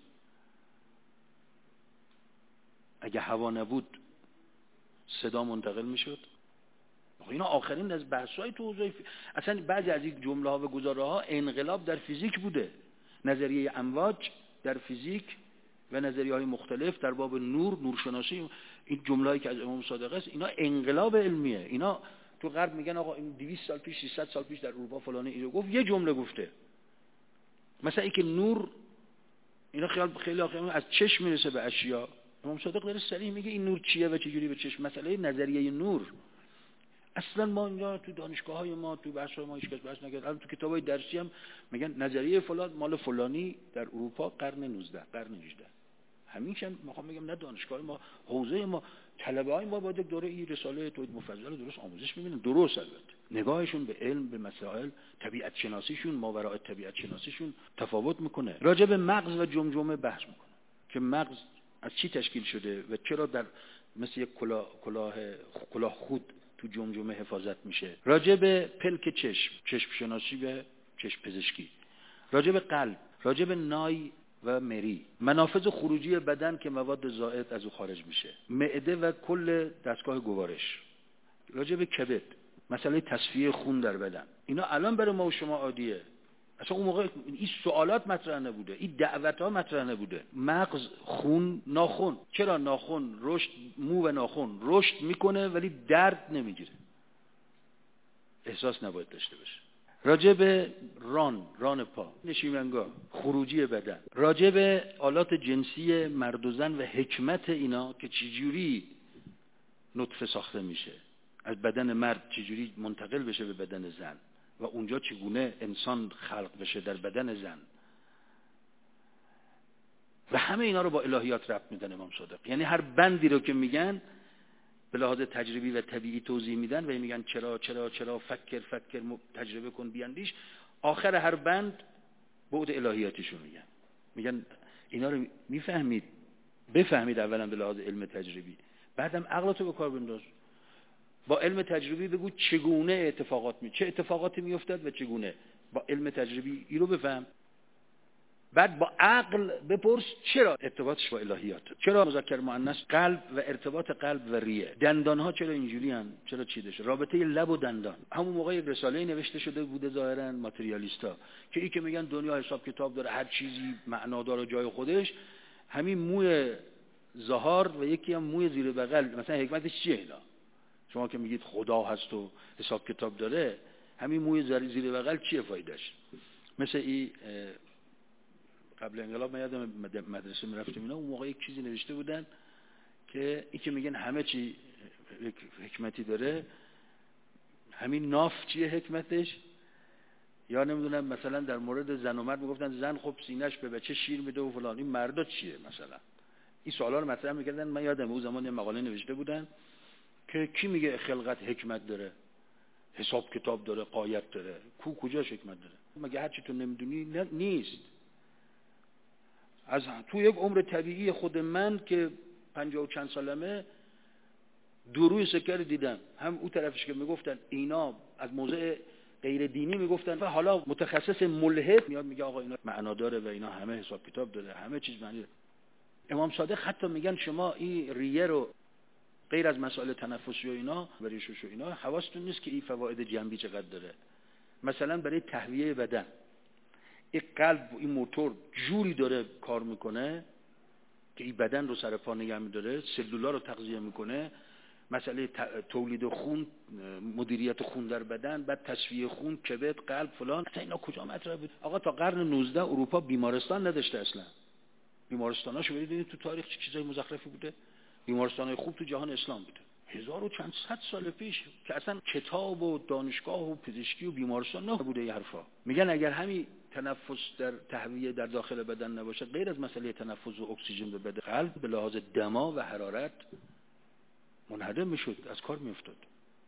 اگه هوا نبود صدا منتقل میشد؟ اینا آخرین از بحث‌های تو حوزه اصلا بعضی از این جمله‌ها و گزاره‌ها انقلاب در فیزیک بوده. نظریه امواج در فیزیک و نظریه‌های مختلف در باب نور، نورشناسی، این جمله‌ای که از امام صادق است، اینا انقلاب علمیه. اینا تو غرب میگن آقا این 200 سال پیش، 300 سال پیش در اروپا فلانه اینو گفت، یه جمله گفته. مثلا اینکه نور، اینا خیلی از چشم میرسه به اشیا. امام صادق داره صریح میگه این نور چیه و چجوری به چشم. مسئله نظریه نور اصلا ما اینجا تو دانشگاه‌های ما، تو بحث‌های ما هیچ کس بحث نکرد. الان تو کتابای درسی هم میگن نظریه فلان مال فلانی در اروپا قرن 19، قرن 18. همیشه میخوام بگم نه دانشگاه ما، حوزه ما، طلبه‌های ما باید دوره این رساله توحید مفضل درست آموزش ببینن. درست البته نگاهشون به علم، به مسائل طبیعت شناسیشون، ماوراء طبیعت شناسیشون تفاوت میکنه. راجع به مغز و جمجمه بحث میکنه که مغز از چی تشکیل شده و چرا در مثل یک کلاه خود تو جمجمه حفاظت میشه. راجع به پلک چشم شناسی و چشم پزشکی. راجع به قلب، راجع به نای و مری، منافذ خروجی بدن که مواد زائد از او خارج میشه، معده و کل دستگاه گوارش. راجع به کبد، مسئله تصفیه خون در بدن. اینا الان برای ما و شما عادیه. اصلا اون موقع این سوالات مطرح نبوده، این دعوت‌ها مطرح نبوده. مغز، خون، ناخن. چرا ناخن رشد، مو و ناخن رشد میکنه ولی درد نمیگیره؟ احساس نباید داشته باشه. راجع به ران پا، نشیمنگاه، خروجی بدن. راجع به آلات جنسی مرد و زن و حکمت اینا که چجوری نطفه ساخته میشه، از بدن مرد چجوری منتقل بشه به بدن زن و اونجا چگونه انسان خلق بشه در بدن زن. و همه اینا رو با الهیات ربط میدن امام صادق. یعنی هر بندی رو که میگن به لحاظ تجربی و طبیعی توضیح میدن و میگن چرا چرا چرا، فکر تجربه کن، بیاندیش. آخر هر بند بعد الهیاتیشو میگن اینا رو میفهمید، بفهمید اولا به لحاظ علم تجربی، بعدم عقلتو به کار بنداز. با علم تجربی بگو چگونه چه اتفاقاتی میافتاد و چگونه. با علم تجربی این رو بفهم. بعد با عقل بپرس چرا ارتباطش با الهیات، چرا مذکر مؤنث قلب و ارتباط قلب و ریه، دندانها چرا اینجوریان، چرا چیده شده، رابطه لب و دندان. همون موقع یک رساله نوشته شده بوده ظاهرا ماتریالیستا که این که میگن دنیا حساب کتاب داره، هر چیزی معنادار و جای خودش، همین موی ظهار و یکی هم موی زیر بغل مثلا حکمتش چیه اینا؟ شما که میگید خدا هست و حساب کتاب داره، همین موی زیر بغل چیه فایدهش؟ مثل این قبل انقلاب من یادم مدرسه میرفتیم اینا، اون موقع یک چیزی نوشته بودن که این که میگن همه چی حکمتی داره، همین ناف چیه حکمتش؟ یا نمیدونم مثلا در مورد زن و مرد میگفتن زن خب سینه‌اش به بچه شیر میده و فلان، این مردا چیه مثلا؟ این سوالا رو مطرح میکردن. من یادم اون زمان مقاله نوشته بودن که کی میگه خلقت حکمت داره، حساب کتاب داره، غایت داره، کجاش حکمت داره؟ مگه هر چی تو نمیدونی نیست؟ از تو یک عمر طبیعی خود من که 50 و چند سالمه، دروی سکر دیدم، هم اون طرفش که میگفتن اینا از موضع غیر دینی میگفتن و حالا متخصص ملحد میاد میگه آقا اینا معنا داره و اینا همه حساب کتاب داره، همه چیز معنی داره. امام صادق حتی میگن شما این ریه رو غیر از مسائل تنفسی و اینا و ریشش و اینا، حواستون نیست که این فواید جنبی چقدر داره. مثلا برای تهویه بدن این قلب و این موتور جوری داره کار میکنه که این بدن رو سر پا نگه میداره، سلولا رو تغذیه میکنه، مسئله تولید خون، مدیریت خون در بدن، بعد تصفیه خون، کبد، قلب، فلان. اصلا اینا کجا مطرح بود؟ آقا تا قرن 19 اروپا بیمارستان نداشته اصلا. بیمارستاناشو ببینید تو تاریخ چه چیزای مزخرفی بوده. بیمارستانای خوب تو جهان اسلام بوده. 1000 و چند صد سال پیش که اصلا کتاب و دانشگاه و پزشکی و بیمارستان نبوده این حرفا. میگن اگر همین تنفس در تهویه در داخل بدن نباشه، غیر از مسئله تنفس و اکسیژن به بدن، قلب به لحاظ دما و حرارت منهدم میشد، از کار میافتاد.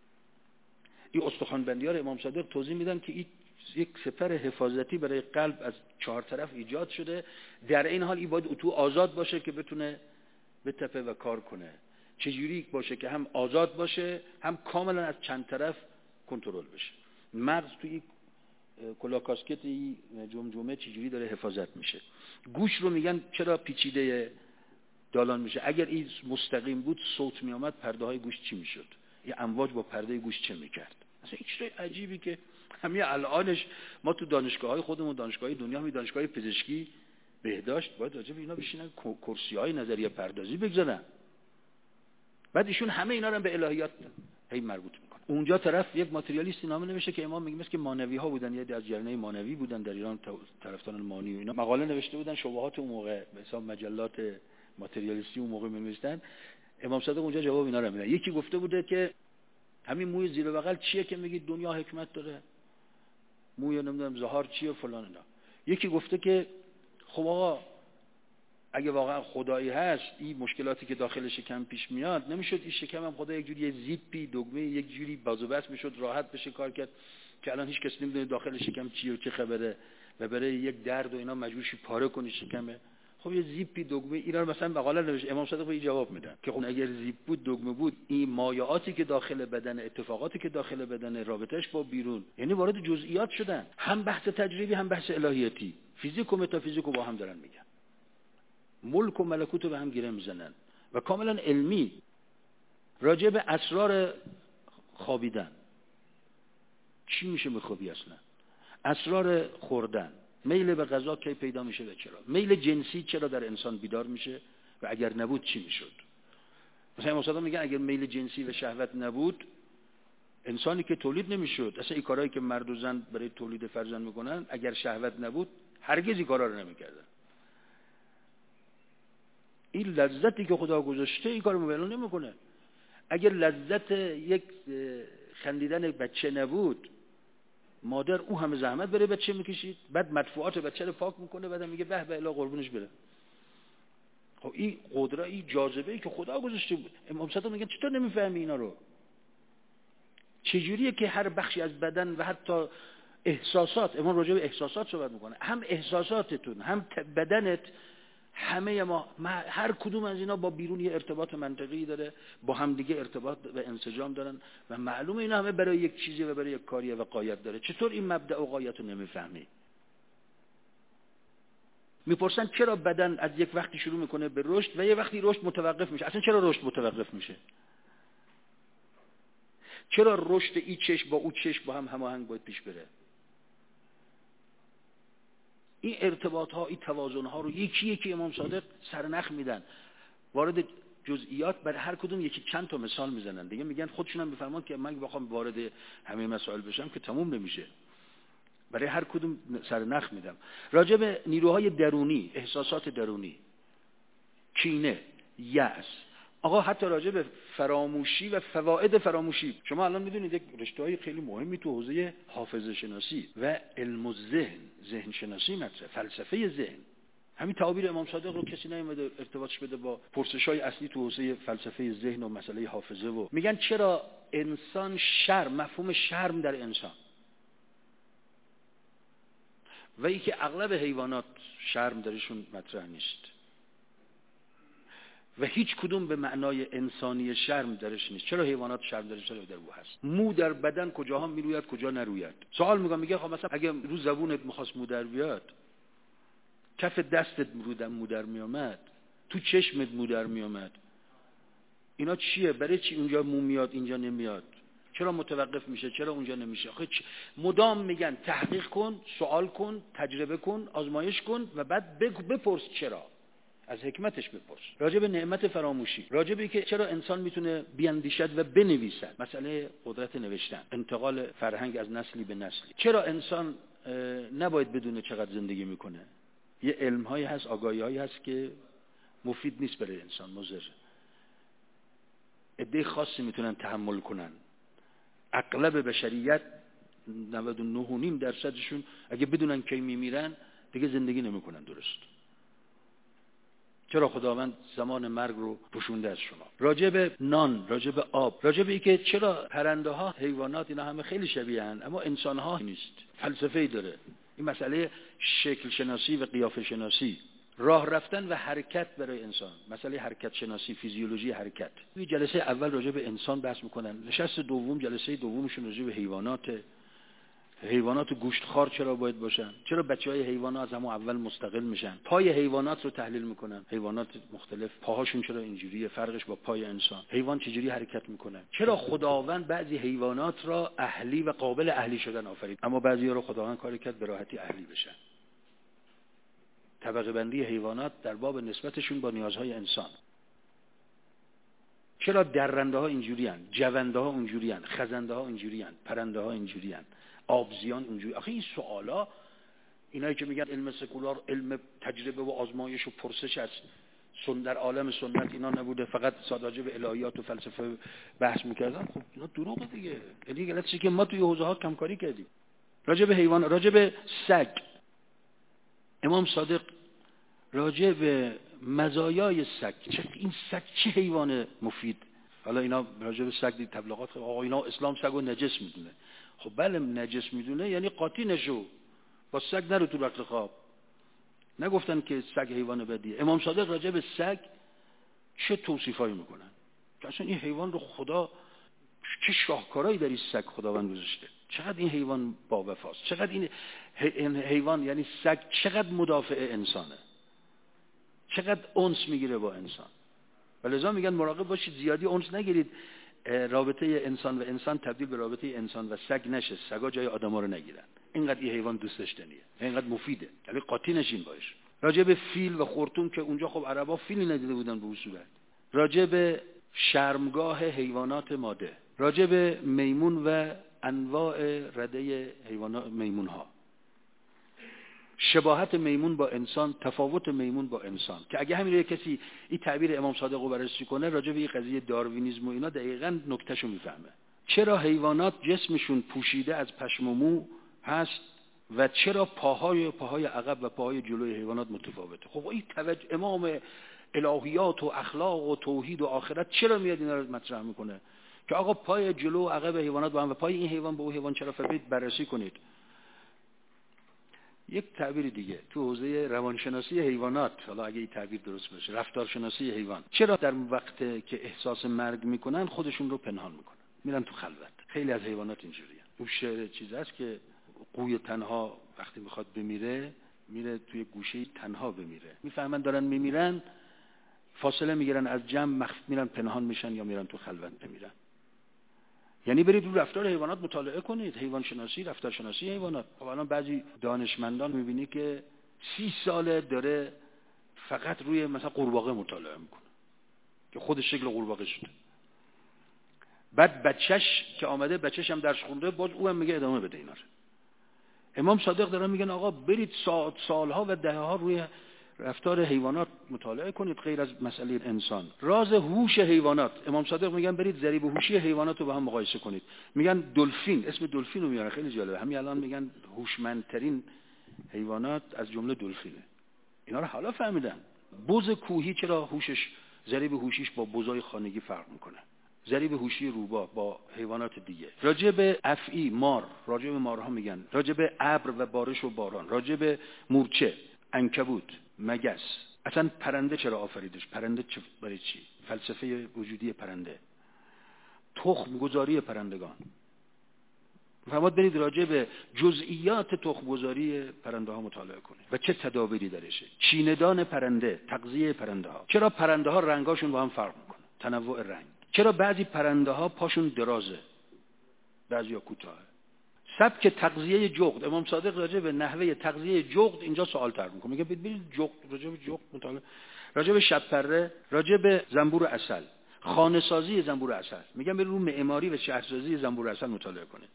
این استخوان‌بندی‌ها رو امام صادق توضیح میدن که این یک سپر حفاظتی برای قلب از 4 طرف ایجاد شده، در این حال این باید اتو آزاد باشه که بتونه بتپه و کار کنه. چجوری باشه که هم آزاد باشه هم کاملا از چند طرف کنترل بشه. مغز توی کلا کاسکت جمجمه چجوری داره حفاظت میشه. گوش رو میگن چرا پیچیده دالان میشه؟ اگر این مستقیم بود صوت میامد، پرده های گوش چی میشد؟ یه امواج با پرده گوش چه میکرد؟ اصلا این چیز عجیبی که همین الانش ما تو دانشگاه‌های خودمون، دانشگاه‌های دنیا، همین دانشگاه پزشکی، بهداشت، باید راجع به اینا بشینن کرسی‌های نظریه پردازی بگذارن. بعد ایشون همه اینا رو به الهیات هی مربوط میکنه. اونجا طرف یک ماتریالیستی نامه نوشته که امام میگه که مانوی‌ها بودن، یه از جریانه مانوی بودن در ایران، طرفداران مانی و اینا، مقاله نوشته بودن، شبهات اون موقع به حساب مجلات ماتریالیستی اون موقع می‌نوشتن. امام صادق اونجا جواب اینا رو میده. یکی گفته بوده که همین موی زیر بغل چیه که میگید دنیا حکمت داره؟ موی نمیدونم زهار چیه فلان اینا. یکی گفته که خب آقا اگه واقعا خدایی هست، این مشکلاتی که داخل شکم پیش میاد، نمیشد این شکم هم خدا یک جوری یه زیپی دگمه یک جوری باز و بس میشد راحت بشه کار کرد که الان هیچ کس نمیدونه داخل شکم چیه و چه خبره و برای یک درد و اینا مجبورشی پاره کنی شکمه. خب یه زیپی دگمه اینا رو مثلا مقاله نوشته، امام صادق به جواب میدن که خب اگر زیپ بود دگمه بود، این مایعاتی که داخل بدن، اتفاقاتی که داخل بدن، رابطش با بیرون، یعنی وارد جزئیات شدن. هم بحث تجربی هم بحث الهیاتی، فیزیک و متافیزیک رو با هم دارن میگن، ملک و ملکوت رو به هم گره میزنن و کاملا علمی راجع به اسرار خوابیدن. چی میشه بخوابی اصلا؟ اسرار خوردن، میل به غذا کی پیدا میشه و چرا؟ میل جنسی چرا در انسان بیدار میشه و اگر نبود چی میشد؟ مثلا امام میگن اگر میل جنسی و شهوت نبود، انسانی که تولید نمیشد. اصلا این کارهایی که مرد و زن برای تولید فرزند میکنن، اگر شهوت نبود هرگز این کارا رو نمیکردن. این لذتی که خدا گذاشته این کارو معلوم نمیکنه. اگر لذت یک خندیدن بچه نبود، مادر او همه زحمت بره بچه میکشید، بعد مدفوعات بچه رو پاک میکنه، بعد میگه به به الا قربونش بره. خب این قدرت، این جاذبه‌ای که خدا گذاشته بود. امام صادق میگن چطور نمیفهمی اینا رو؟ چجوریه که هر بخشی از بدن و حتی احساسات، امام راجع به احساسات صحبت میکنه، هم احساساتتون هم بدنت، همه ما هر کدوم از اینا با بیرون یه ارتباط منطقی داره، با همدیگه ارتباط و انسجام دارن و معلومه اینا همه برای یک چیزی و برای یک کاریه و غایت داره. چطور این مبدأ و غایت رو نمیفهمی؟ میپرسن چرا بدن از یک وقتی شروع میکنه به رشد و یه وقتی رشد متوقف میشه؟ اصلا چرا رشد متوقف میشه؟ چرا رشد این چشم با اون چشم با هم هماهنگ باید پیش بره؟ این ارتباط ها، این توازن ها رو یکی یکی امام صادق سرنخ میدن، وارد جزئیات برای هر کدوم یکی چند تا مثال میزنن دیگه. میگن خودشون هم بفرمان که من بخوام وارد همه مسائل بشم که تموم نمیشه، برای هر کدوم سرنخ میدم. راجع به نیروهای درونی، احساسات درونی، کینه، یأس، آقا حتی راجع به فراموشی و فواید فراموشی. شما الان میدونید یک رشته‌های خیلی مهمی تو حوزه حافظه شناسی و علم الذهن، ذهن شناسی مطرحه، فلسفه ذهن. همین تعابیر امام صادق رو کسی نمی‌دونه ارتباطش بده با پرسش‌های اصلی تو حوزه فلسفه ذهن و مسئله حافظه. و میگن چرا انسان شرم، مفهوم شرم در انسان و ای که اغلب حیوانات شرم درشون مطرح نیست و هیچ کدوم به معنای انسانی شرم درش نیست. چرا حیوانات شرم درش در او هست؟ مو در بدن کجاها میروید کجا نروید. سوال میگه خب مثلا اگه رو زبونت میخواست مو در بیاد، کف دستت مو در میامد، تو چشمت مو در میامد، اینا چیه؟ برای چی اونجا میاد اینجا نمیاد؟ چرا متوقف میشه؟ چرا اونجا نمیشه؟ آخه مدام میگن تحقیق کن، سوال کن، تجربه کن، آزمایش کن و بعد بپرس چرا. از حکمتش بپرس. راجع به نعمت فراموشی، راجع به که چرا انسان میتونه بیاندیشد و بنویسد، مسئله قدرت نوشتن، انتقال فرهنگ از نسلی به نسلی. چرا انسان نباید بدونه چقدر زندگی میکنه؟ یه علم‌هایی هست، آگاهی‌هایی هست که مفید نیست برای انسان، مضر. عده خاصی میتونن تحمل کنن. اغلب بشریت 99.5% اگه بدونن کی میمیرن دیگه زندگی نمیکنن درست. چرا خداوند زمان مرگ رو پوشونده از شما؟ راجع به نان، راجع به آب، راجع به اینکه چرا پرنده ها، حیوانات اینا همه خیلی شبیه هستند اما انسان ها نیست. فلسفه‌ای داره این مسئله، شکل شناسی و قیافه شناسی، راه رفتن و حرکت برای انسان، مسئله حرکت شناسی، فیزیولوژی حرکت. توی جلسه اول راجع به انسان بحث میکنن، نشست دوم، جلسه دومشون راجع به حیوانات گوشتخوار چرا باید باشن؟ چرا بچهای حیوانات از همون اول مستقل میشن؟ پای حیوانات رو تحلیل میکنن، حیوانات مختلف پاهاشون چرا اینجوریه، فرقش با پای انسان، حیوان چجوری حرکت میکنه، چرا خداوند بعضی حیوانات را اهلی و قابل اهلی شدن آفرید اما بعضی‌ها رو خداوند کار کرد به راحتی اهلی بشن. طبقه بندی حیوانات در باب نسبتشون با نیازهای انسان. چرا درنده ها اینجوریان، جونده ها اونجوریان، خزنده ها اینجوریان، پرنده ها اینجوریان، آبزیان اونجوری؟ آخه این سوالا، اینایی که میگن علم سکولار علم تجربه و آزمایش و پرسش است، در عالم سنت اینا نبوده، فقط راجع به الهیات و فلسفه بحث میکردن. خب اینا دروغه دیگه. یعنی غلطی که ما توی حوزه ها کمکاری کردیم. راجع به حیوان، راجع به سگ، امام صادق راجع به مزایای سگ، این سگ چه حیوان مفید. حالا اینا راجع به سگ دید تبلیغات، آقا اینا اسلام سگو نجس میدونه. خب بله نجس میدونه، یعنی قاطی نشو، با سگ نرو تو رخت خواب. نگفتن که سگ حیوان بدیه. امام صادق راجع به سگ چه توصیفایی میکنن که اصلا این حیوان رو خدا چه شاهکارهایی در این سگ خداوند گذاشته، چقدر این حیوان با وفاست، چقدر این حیوان یعنی سگ چقدر مدافع انسانه، چقدر انس میگیره با انسان. ولذا میگن مراقب باشید زیادی انس نگیرید، رابطه انسان و انسان تبدیل به رابطه انسان و سگ نشه، سگا جای آدما رو نگیرن. اینقدر این حیوان دوست داشتنیه، اینقدر مفیده، یعنی قاطی نشین باش. راجع به فیل و خرطوم که اونجا خب عربا فیلی ندیده بودن به اون صورت. راجع به شرمگاه حیوانات ماده، راجع به میمون و انواع رده حیوانات، میمون ها، شباهت میمون با انسان، تفاوت میمون با انسان، که اگه همین کسی این تعبیر امام صادق رو بررسی کنه راجع به این قضیه داروینیسم و اینا دقیقاً نکتهشو میفهمه. چرا حیوانات جسمشون پوشیده از پشم و مو هست و چرا پاهای عقب و پاهای جلوی حیوانات متفاوته؟ خب این توجه امام الهیات و اخلاق و توحید و آخرت چرا میاد اینا رو مطرح میکنه که آقا پای جلو و عقب حیوانات با هم و پای این حیوان با اون حیوان چرا فرق؟ بررسی کنید. یک تعبیر دیگه تو حوزه روانشناسی حیوانات، حالا اگه این تعبیر درست باشه، رفتارشناسی حیوان، چرا در وقت که احساس مرگ میکنن خودشون رو پنهان میکنن، میرن تو خلوت؟ خیلی از حیوانات اینجوریه. اون شعر چیز است که قوی تنها وقتی میخواد بمیره میره توی گوشه تنها بمیره، میفهمن دارن میمیرن، فاصله میگیرن از جمع، میرن پنهان میشن یا میرن تو خلوت بمیرن. یعنی برید رو رفتار حیوانات مطالعه کنید، حیوان شناسی، رفتار شناسی حیوانات. خب الان بعضی دانشمندان میبینی که 30 ساله داره فقط روی مثلا قورباغه مطالعه میکنه که خودش شکل قورباغه شده. بعد بچهش که آمده، بچهش هم درس خونده، باز او هم میگه ادامه بده اینا رو. امام صادق دارن میگن آقا برید سالها و دهه‌ها روی رفتار حیوانات مطالعه کنید غیر از مسئله انسان. راز هوش حیوانات، امام صادق میگن برید ضریب هوشی حیوانات رو با هم مقایسه کنید. میگن دلفین، اسم دلفین رو میارن، خیلی جالبه، همین الان میگن هوشمندترین حیوانات از جمله دلفینه. اینا رو حالا فهمیدن. بز کوهی چرا هوشش، ضریب هوشیش با بزای خانگی فرق میکنه، ضریب هوشی روباه با حیوانات دیگه. راجع به افعی، مار، راجع به مارها میگن، راجع به ابر و بارش و باران، راجع به مورچه، عنکبوت، مگس. اصلا پرنده چرا آفریدش؟ پرنده برای چی؟ فلسفه وجودی پرنده، تخم گذاری پرندگان. فهمت برید راجع به جزئیات تخم گذاری پرنده ها مطالعه کنید و چه تدابیری درشه. چیندان پرنده، تغذیه پرنده ها. چرا پرنده ها رنگاشون با هم فرق میکنه؟ تنوع رنگ. چرا بعضی پرنده ها پاشون درازه، بعضیا کوتاهه. سبک تغذیه جغد، امام صادق راجع به نحوه تغذیه جغد اینجا سوال طرح میکنه. میگه ببینید جغد، راجع به جغد مطالعه، راجع به شبپره، راجع به زنبور عسل، خانه سازی زنبور عسل، میگم برید رو معماری و شهرسازی زنبور عسل مطالعه کنید.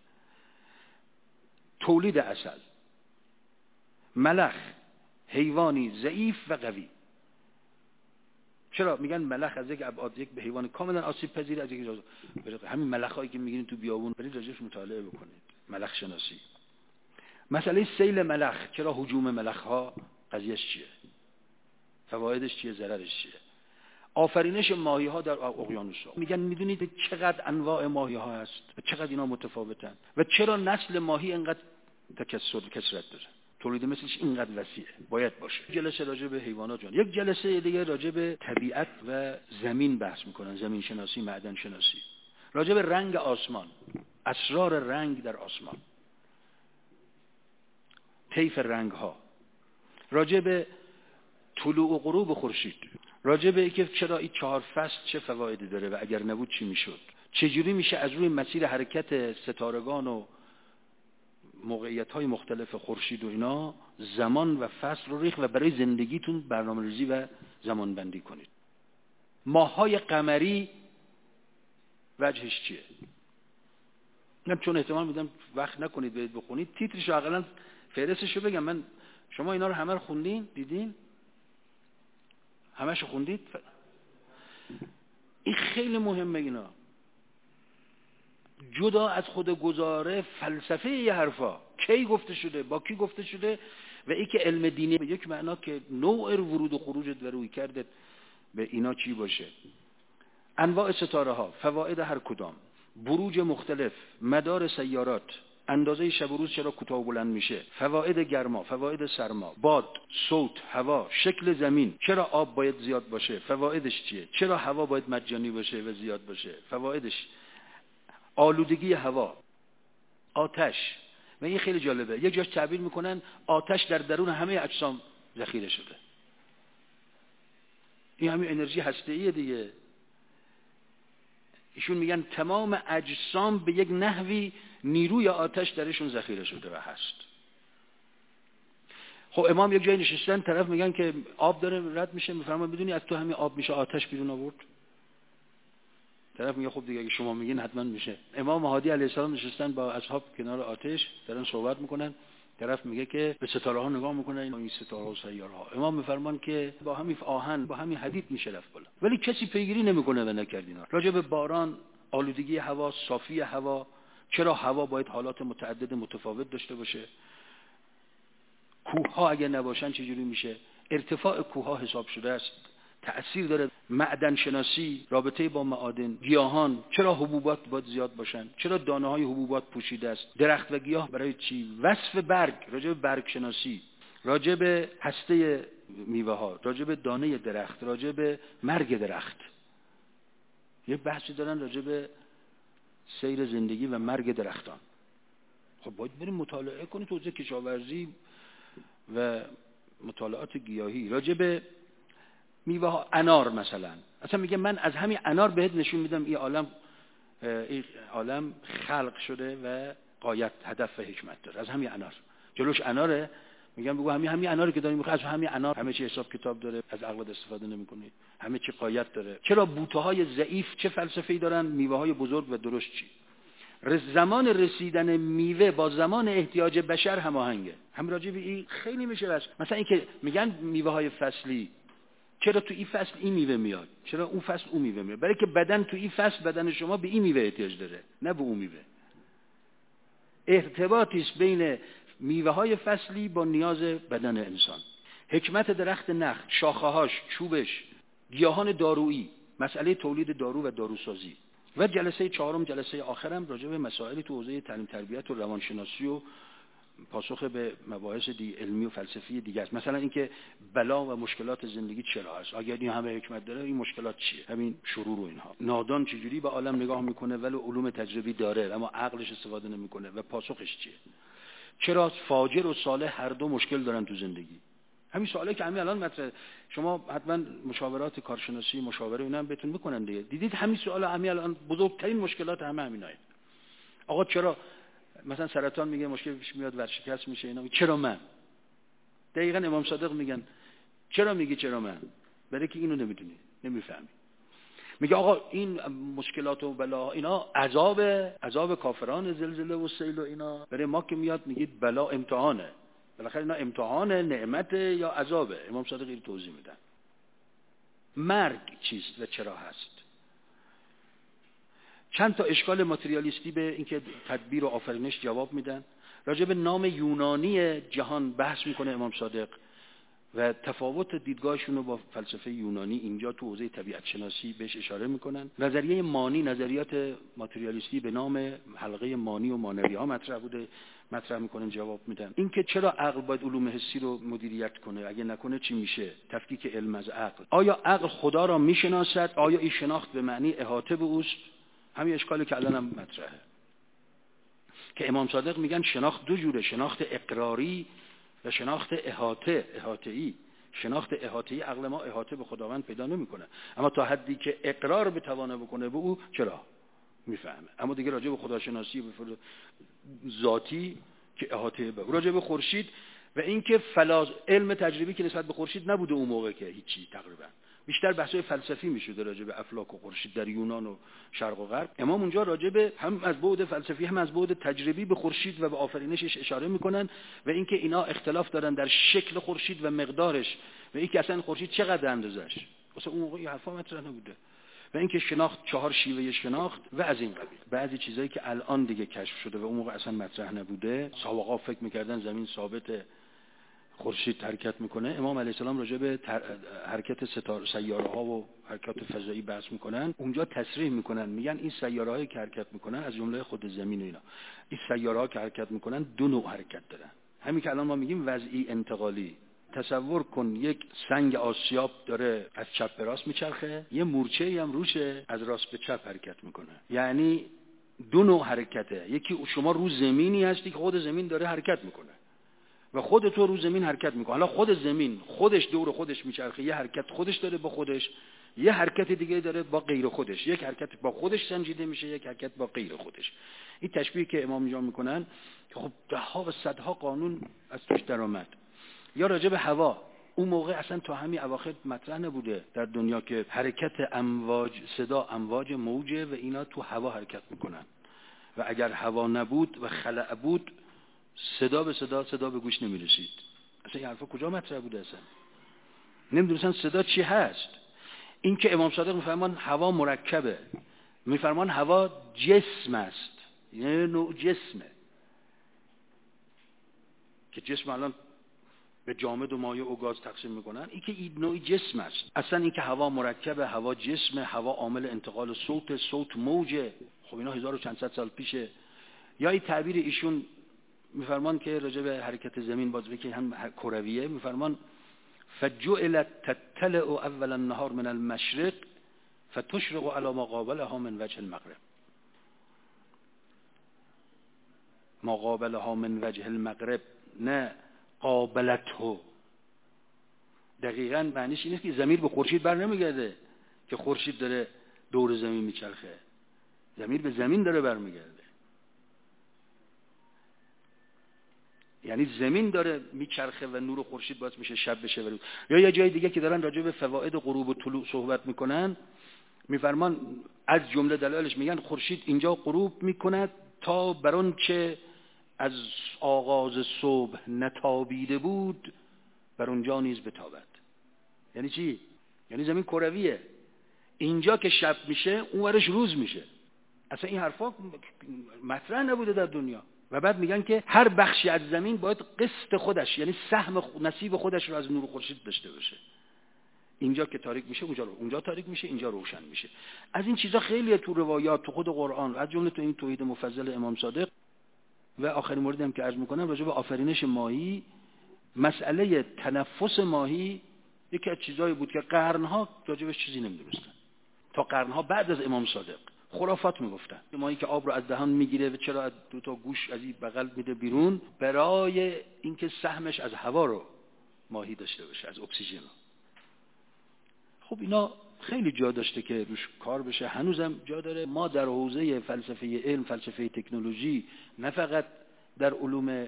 تولید عسل. ملخ حیوانی ضعیف و قوی. چرا میگن ملخ از یک ابعاد یک به حیوان کاملا آسیب پذیر، از یک همین ملخایی که میگین تو بیابون برید راجعش مطالعه بکنید، ملخ شناسی. مسئله سیل ملخ، چرا هجوم ملخ ها، قضیهش چیه، فوایدش چیه، ضررش چیه. آفرینش ماهی ها در اقیانوس ها، میگن میدونید چقدر انواع ماهی ها هست و چقدر اینا متفاوتن و چرا نسل ماهی اینقدر کثرت داره، تولید مثلش اینقدر وسیعه، باید باشه. جلسه راجع به حیوانات جان، یک جلسه دیگه راجع به طبیعت و زمین بحث میکنن، زمین شناسی، معدن شناسی، راجع به رنگ آسمان، اسرار رنگ در آسمان، طیف رنگ ها، راجع به طلوع و غروب خورشید، راجع به اینکه چرا این 4 فصل چه فوایدی داره و اگر نبود چی میشد، چجوری میشه از روی مسیر حرکت ستارگان و موقعیت‌های مختلف خورشید و اینا زمان و فصل رو ریخت و برای زندگیتون برنامه‌ریزی و زمانبندی کنید. ماه‌های قمری وجهش چیه؟ من چون احتمال میدم وقت نکنید برید بخونید، تیترش رو حداقل فهرستش رو بگم. من شما اینا رو همه رو خوندین، دیدین؟ همه‌شو خوندید؟ این خیلی مهمه. اینا جدا از خود گزاره فلسفه یه حرفا کی گفته شده، با کی گفته شده و این که علم دینی به یک معنا که نوع ورود و خروجت و روی کردت به اینا چی باشه. انواع ستاره ها، فواید هر کدام، بروج مختلف، مدار سیارات، اندازه شب و روز چرا کوتاه و بلند میشه، فواید گرما، فواید سرما، باد، صوت، هوا، شکل زمین، چرا آب باید زیاد باشه، فوایدش چیه، چرا هوا باید مجانی باشه و زیاد باشه، فوایدش، آلودگی هوا، آتش. و این خیلی جالبه، یک جاش تعبیر میکنن آتش در درون همه اجسام ذخیره شده. این همین انرژی هسته‌ایه دیگه. ایشون میگن تمام اجسام به یک نحوی نیروی آتش درشون ذخیره شده و هست. خب امام یک جای نشستن، طرف میگن که آب داره رد میشه، میفرمان بدونی از تو همین آب میشه آتش بیرون آورد. طرف میگه خب دیگه اگه شما میگین حتما میشه. امام مهدی علیه السلام نشستن با اصحاب کنار آتش دارن صحبت میکنن، طرف میگه که به ستاره ها نگاه میکنن، این ستاره و سیاره ها. امام میفرمان که با همین آهن با همین حدید میشه رفت بالا، ولی کسی پیگیری نمیکنه و نکرد اینا. راجع به باران، آلودگی هوا، صافی هوا، چرا هوا باید حالات متعدد متفاوت داشته باشه، کوه ها اگه نباشن چجوری میشه، ارتفاع کوه ها حساب شده است، تأثیر داره. معدن شناسی، رابطه با معادن، گیاهان، چرا حبوبات باید زیاد باشن، چرا دانه های حبوبات پوشیده است، درخت و گیاه برای چی، وصف برگ، راجع به برگ شناسی، راجع به هسته میوه ها، راجع به دانه درخت، راجع به مرگ درخت. یه بحثی دارن راجع به سیر زندگی و مرگ درختان. خب باید بریم مطالعه کنید توضیح کشاورزی و مطالعات گیاهی. راجع به میوه ها، انار مثلا، اصلا میگه من از همین انار بهت نشون میدم این عالم خلق شده و غایت، هدف و حکمت داره. از همین انار، جلوش اناره، میگم بگو همین اناری که داری میخوای، از همین انار همه چی حساب کتاب داره، از عقلت استفاده نمیکنی، همه چی غایت داره. چرا بوته های ضعیف چه فلسفه‌ای دارن، میوه های بزرگ و درشت چی. زمان رسیدن میوه با زمان احتیاج بشر هماهنگه. هم راجع به این خیلی میشه بس. مثلا این که میگن میوه های فصلی، چرا تو این فصل این میوه میاد، چرا اون فصل اون میوه میاد؟ برای که بدن تو این فصل بدن شما به این میوه احتیاج داره، نه به اون میوه. ارتباطی است بین میوه های فصلی با نیاز بدن انسان. حکمت درخت نخل، شاخه‌هاش، چوبش، گیاهان دارویی، مسئله تولید دارو و داروسازی. و جلسه چهارم، جلسه آخرم راجع به مسائلی تو حوزه تعلیم تربیت و روانشناسی و پاسخ به مباحث علمی و فلسفی دیگه است. مثلا اینکه بلا و مشکلات زندگی چرا هست، اگر این همه حکمت داره این مشکلات چیه، همین شرور و اینها. نادان چجوری به عالم نگاه میکنه ولی علوم تجربی داره اما عقلش استفاده نمیکنه و پاسخش چیه. چرا فاجر و صالح هر دو مشکل دارن تو زندگی، همین سوالی که همین الان مطرح، شما حتما مشاورات کارشناسی مشاوره اینا هم بهتون میکنن دیگه، دیدید همین سوال همین الان بزرگترین مشکلات همینایه. آقا چرا مثلا سرطان میگه مشکل پیش میاد ورشکست میشه اینا، چرا من؟ دقیقاً امام صادق میگن چرا میگی چرا من؟ برای که اینو نمیدونی، نمیفهمی. میگه آقا این مشکلات و بلا اینا عذاب کافران، زلزله و سیل و اینا، برای ما که میاد میگید بلا امتحانه، بالاخره اینا امتحانه، نعمت یا عذابه. امام صادق این توضیح میدن. مرگ چیست و چرا هست؟ چند تا اشکال ماتریالیستی به اینکه تدبیر و آفرینش جواب میدن. راجع به نام یونانی جهان بحث میکنه امام صادق و تفاوت دیدگاهشون رو با فلسفه یونانی اینجا تو حوزه طبیعت شناسی بهش اشاره میکنن. نظریه مانی، نظریات ماتریالیستی به نام حلقه مانی و مانوی ها مطرح میکنن، جواب میدن. اینکه چرا عقل باید علوم حسی رو مدیریت کنه، اگه نکنه چی میشه؟ تفکیک علم از عقل. آیا عقل خدا را میشناسد؟ آیا این شناخت به معنی احاطه به اوست؟ همین اشکالی که الان هم مطرحه که امام صادق میگن شناخت دو جوره، شناخت اقراری و شناخت احاطه‌ای. شناخت احاطه‌ای، عقل ما احاطه به خداوند پیدا نمیکنه، اما تا حدی که اقرار بتوانه بکنه به او چرا میفهمه. اما دیگه راجع به خداشناسی به ذاتی که احاطه به راجع به خورشید و اینکه علم تجربی که نسبت به خورشید نبوده اون موقع که هیچی، تقریبا بیشتر بحث‌های فلسفی میشده راجع به افلاک و خورشید در یونان و شرق و غرب. امام اونجا راجع به هم از بعد فلسفی هم از بعد تجربی به خورشید و به آفرینشش اشاره میکنن و اینکه اینا اختلاف دارن در شکل خورشید و مقدارش و اینکه اصلا خورشید چقدر اندازش، اصلا اون موقع این حرفا مطرح نبوده. و اینکه شناخت 4 شیوه شناخت و از این قبیل. بعضی چیزایی که الان دیگه کشف شده و اون موقع اصلا مطرح نبوده. سابقا فکر میکردن زمین ثابته، خورشید حرکت میکنه. امام علیه السلام راجع به حرکت سیاره ها و حرکات فضایی بحث میکنن، اونجا تصریح میکنن، میگن این سیاره هایی که حرکت میکنن از جمله خود زمین و اینا، این سیاره ها که حرکت میکنن 2 نوع حرکت دارن. همین که الان ما میگیم وضعی انتقالی. تصور کن یک سنگ آسیاب داره از چپ به راست میچرخه، یه مورچه‌ای هم روشه از راست به چپ حرکت میکنه. یعنی 2 نوع حرکته. یکی شما رو زمینی هستی که خود زمین داره حرکت میکنه و خود تو رو زمین حرکت میکنه. حالا خود زمین خودش دور خودش میچرخه، یه حرکت خودش داره با خودش، یه حرکت دیگه داره با غیر خودش، یک حرکت با خودش سنجیده میشه، یک حرکت با غیر خودش. این تشبیهی که امام اینجا میکنن که خب ده‌ها و صدها قانون از توش در اومد. یا راجع به هوا، اون موقع اصلا تا همین اواخر مطرح نبوده در دنیا که حرکت امواج، صدا امواج موجه و اینا تو هوا حرکت میکنن و اگر هوا نبود و خلأ بود صدا به گوش نمیرسید. اصلا این حرفا کجا مطرح بوده؟ اصلا نمیدونستن صدا چی هست. این که امام صادق میفرمان هوا مرکبه، میفرمان هوا جسم است، یعنی نوع جسمه که جسم الان به جامد و مایع و گاز تقسیم میکنن، این که این نوع جسم است. اصلا این که هوا مرکبه، هوا جسمه، هوا عامل انتقال صوت موجه. خب اینا 1400 سال پیشه. یا این تعبیر ایشون میفرمان که راجع به حرکت زمین باز که هم کرویه، میفرمان فجعلت تطلع اول النهار من المشرق فتشرق على ما قابلها من وجه المغرب. ما قابلها من وجه المغرب، نه قابلته. دقیقاً معنیش اینه که زمین به خورشید بر نمیگرده که خورشید داره دور زمین میچرخه، زمین به زمین داره برمیگرده. یعنی زمین داره میچرخه و نور خورشید باعث میشه شب بشه و روز. یا یه جای دیگه که دارن راجع به فواید غروب و طلوع صحبت میکنن، میفرمان از جمله دلایلش میگن خورشید اینجا غروب میکند تا بر اون که از آغاز صبح نتابیده بود بر اونجا نیز بتابد. یعنی چی؟ یعنی زمین کرویه، اینجا که شب میشه اونورش روز میشه. اصلا این حرفا مطرح نبوده در دنیا. و بعد میگن که هر بخشی از زمین باید قسط خودش، یعنی سهم نصیب خودش رو از نور خورشید داشته باشه. اینجا که تاریک میشه اونجا تاریک میشه، اینجا روشن میشه. از این چیزا خیلیه تو روایات، تو خود قرآن، از جمله تو این توحید مفضل امام صادق. و آخرین موردی هم که عرض میکنم راجع به آفرینش ماهی، مسئله تنفس ماهی یکی از چیزایی بود که قرنها راجعش چیزی نمیدونستن. تا قرنها بعد از امام صادق خرافات میگفتن. ماهی که آب رو از دهان میگیره و چرا از 2 تا گوش از این بغل میده بیرون، برای اینکه سهمش از هوا رو ماهی داشته باشه، از اکسیژن. خب اینا خیلی جا داشته که روش کار بشه، هنوزم جا داره. ما در حوزه فلسفه علم، فلسفه تکنولوژی، نه فقط در علوم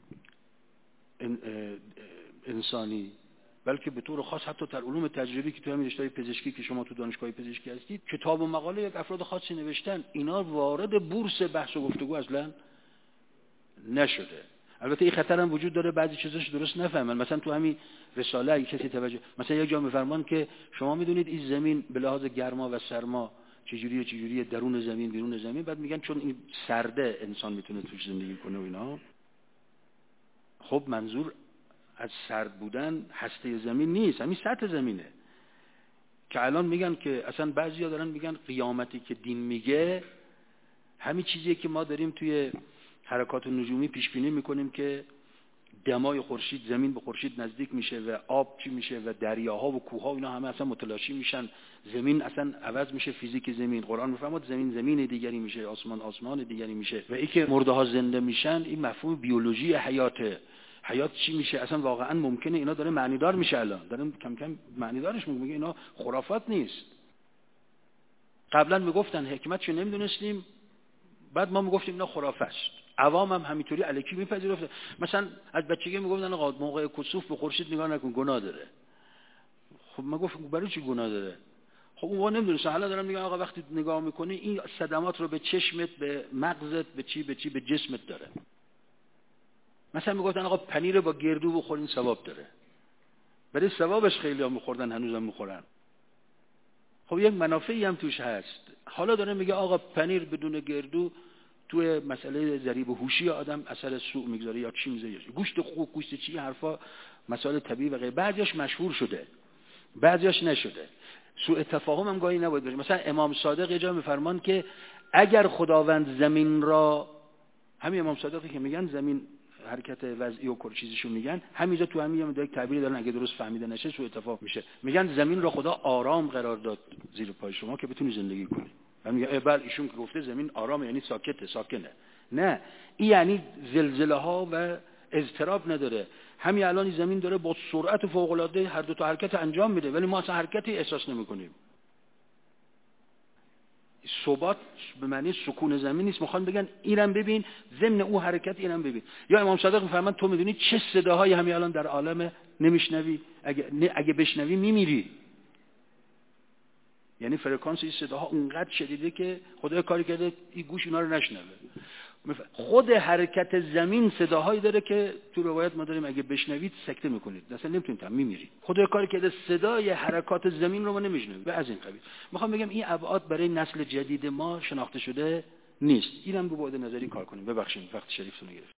انسانی بلکه به طور خاص حتی در علوم تجربی که تو همین رشته پزشکی که شما تو دانشگاه پزشکی هستید، کتاب و مقاله یک افراد خاصی نوشتن، اینا وارد بورس بحث و گفتگو اصلا نشده. البته این خطر هم وجود داره بعضی چیزاش درست نفهمن. مثلا تو همین رساله اگه کسی توجه، مثلا یک جا میفرمان که شما میدونید این زمین به لحاظ گرما و سرما چجوریه درون زمین بیرون زمین، بعد میگن چون این سرده انسان میتونه توش زندگی کنه و اینا. خب منظور از سرد بودن هسته زمین نیست، همین سطح زمینه که الان میگن که اصلا بعضیا دارن میگن قیامتی که دین میگه همین چیزیه که ما داریم توی حرکات نجومی پیش بینی میکنیم که دمای خورشید، زمین به خورشید نزدیک میشه و آب چی میشه و دریاها و کوهها اینا همه اصلا متلاشی میشن، زمین اصلا عوض میشه، فیزیک زمین. قرآن میفرماد زمین دیگری میشه، آسمان دیگری میشه. و ای که مرده ها زنده میشن، این مفهوم بیولوژی حیاته. حیات چی میشه اصلا؟ واقعا ممکنه اینا داره معنیدار میشه، الان دارن کم کم معنیدارش میگه، اینا خرافات نیست. قبلا میگفتن حکمتشو نمیدونستیم، بعد ما میگفتیم اینا خرافه است. عوام هم همینطوری الکی میپذیرفت. مثلا از بچگی میگفتن آقا موقع کسوف به خورشید نگاه نکن، گناه داره. خب ما گفتم برای چی گناه داره؟ خب اون نمیدونستن. حالا دارن میگن آقا وقتی نگاه میکنی این صدمات رو به چشمت، به مغزت، به چی به جسمت داره. مثلا میگفتن آقا پنیر با گردو بخورین ثواب داره. برای ثوابش خیلی ها میخوردن، هنوزم میخورن. خب یک منافعی هم توش هست. حالا داره میگه آقا پنیر بدون گردو توی مسئله ضریب هوشی آدم اثر سوء میگذاره یا چی میذاره، گوشت خوب، گوشت چی، حرفا مسائل طبیعی و غیره. بعضیاش مشهور شده، بعضیاش نشده. سوء تفاهم هم گاهی نباید بشه. مثلا امام صادق یه جا میفرمان که اگر خداوند زمین را، همین امام صادقی که میگن زمین حرکت وضعی و کل چیزیشو میگن، همینجا تو همین هم یک تعبیری دارن، اگه درست فهمیده نشه سوء اتفاق میشه. میگن زمین را خدا آرام قرار داد زیر پای شما که بتونی زندگی کنی. من میگم بله ایشون که گفته زمین آرام یعنی ساکنه. نه، این یعنی زلزله ها و اضطراب نداره. همین الان زمین داره با سرعت فوق العاده هر دو تا حرکت انجام میده، ولی ما اصلا حرکتی احساس نمیکنیم. ثبات به معنی سکون زمین نیست. میخوان بگن اینم ببین، ضمن او حرکت اینم ببین. یا امام صادق میفرمان تو میدونی چه صداهایی همین الان در عالم نمیشنوی، اگه بشنوی میمیری. یعنی فرکانس این صداها اونقدر شدیده که خدا کاری کرده این گوش اینا رو نشنوه. خود حرکت زمین صداهایی داره که تو روایت ما داریم اگه بشنوید سکته میکنید، اصلا نمیتونید، میمیرید. خدا کاری کرده صدای حرکات زمین رو ما نمیشنویم. و از این قبیل میخوام بگم این ابعاد برای نسل جدید ما شناخته شده نیست. اینم رو بعد نظری کار کنیم. ببخشید وقت شریفتون رو گرفتم.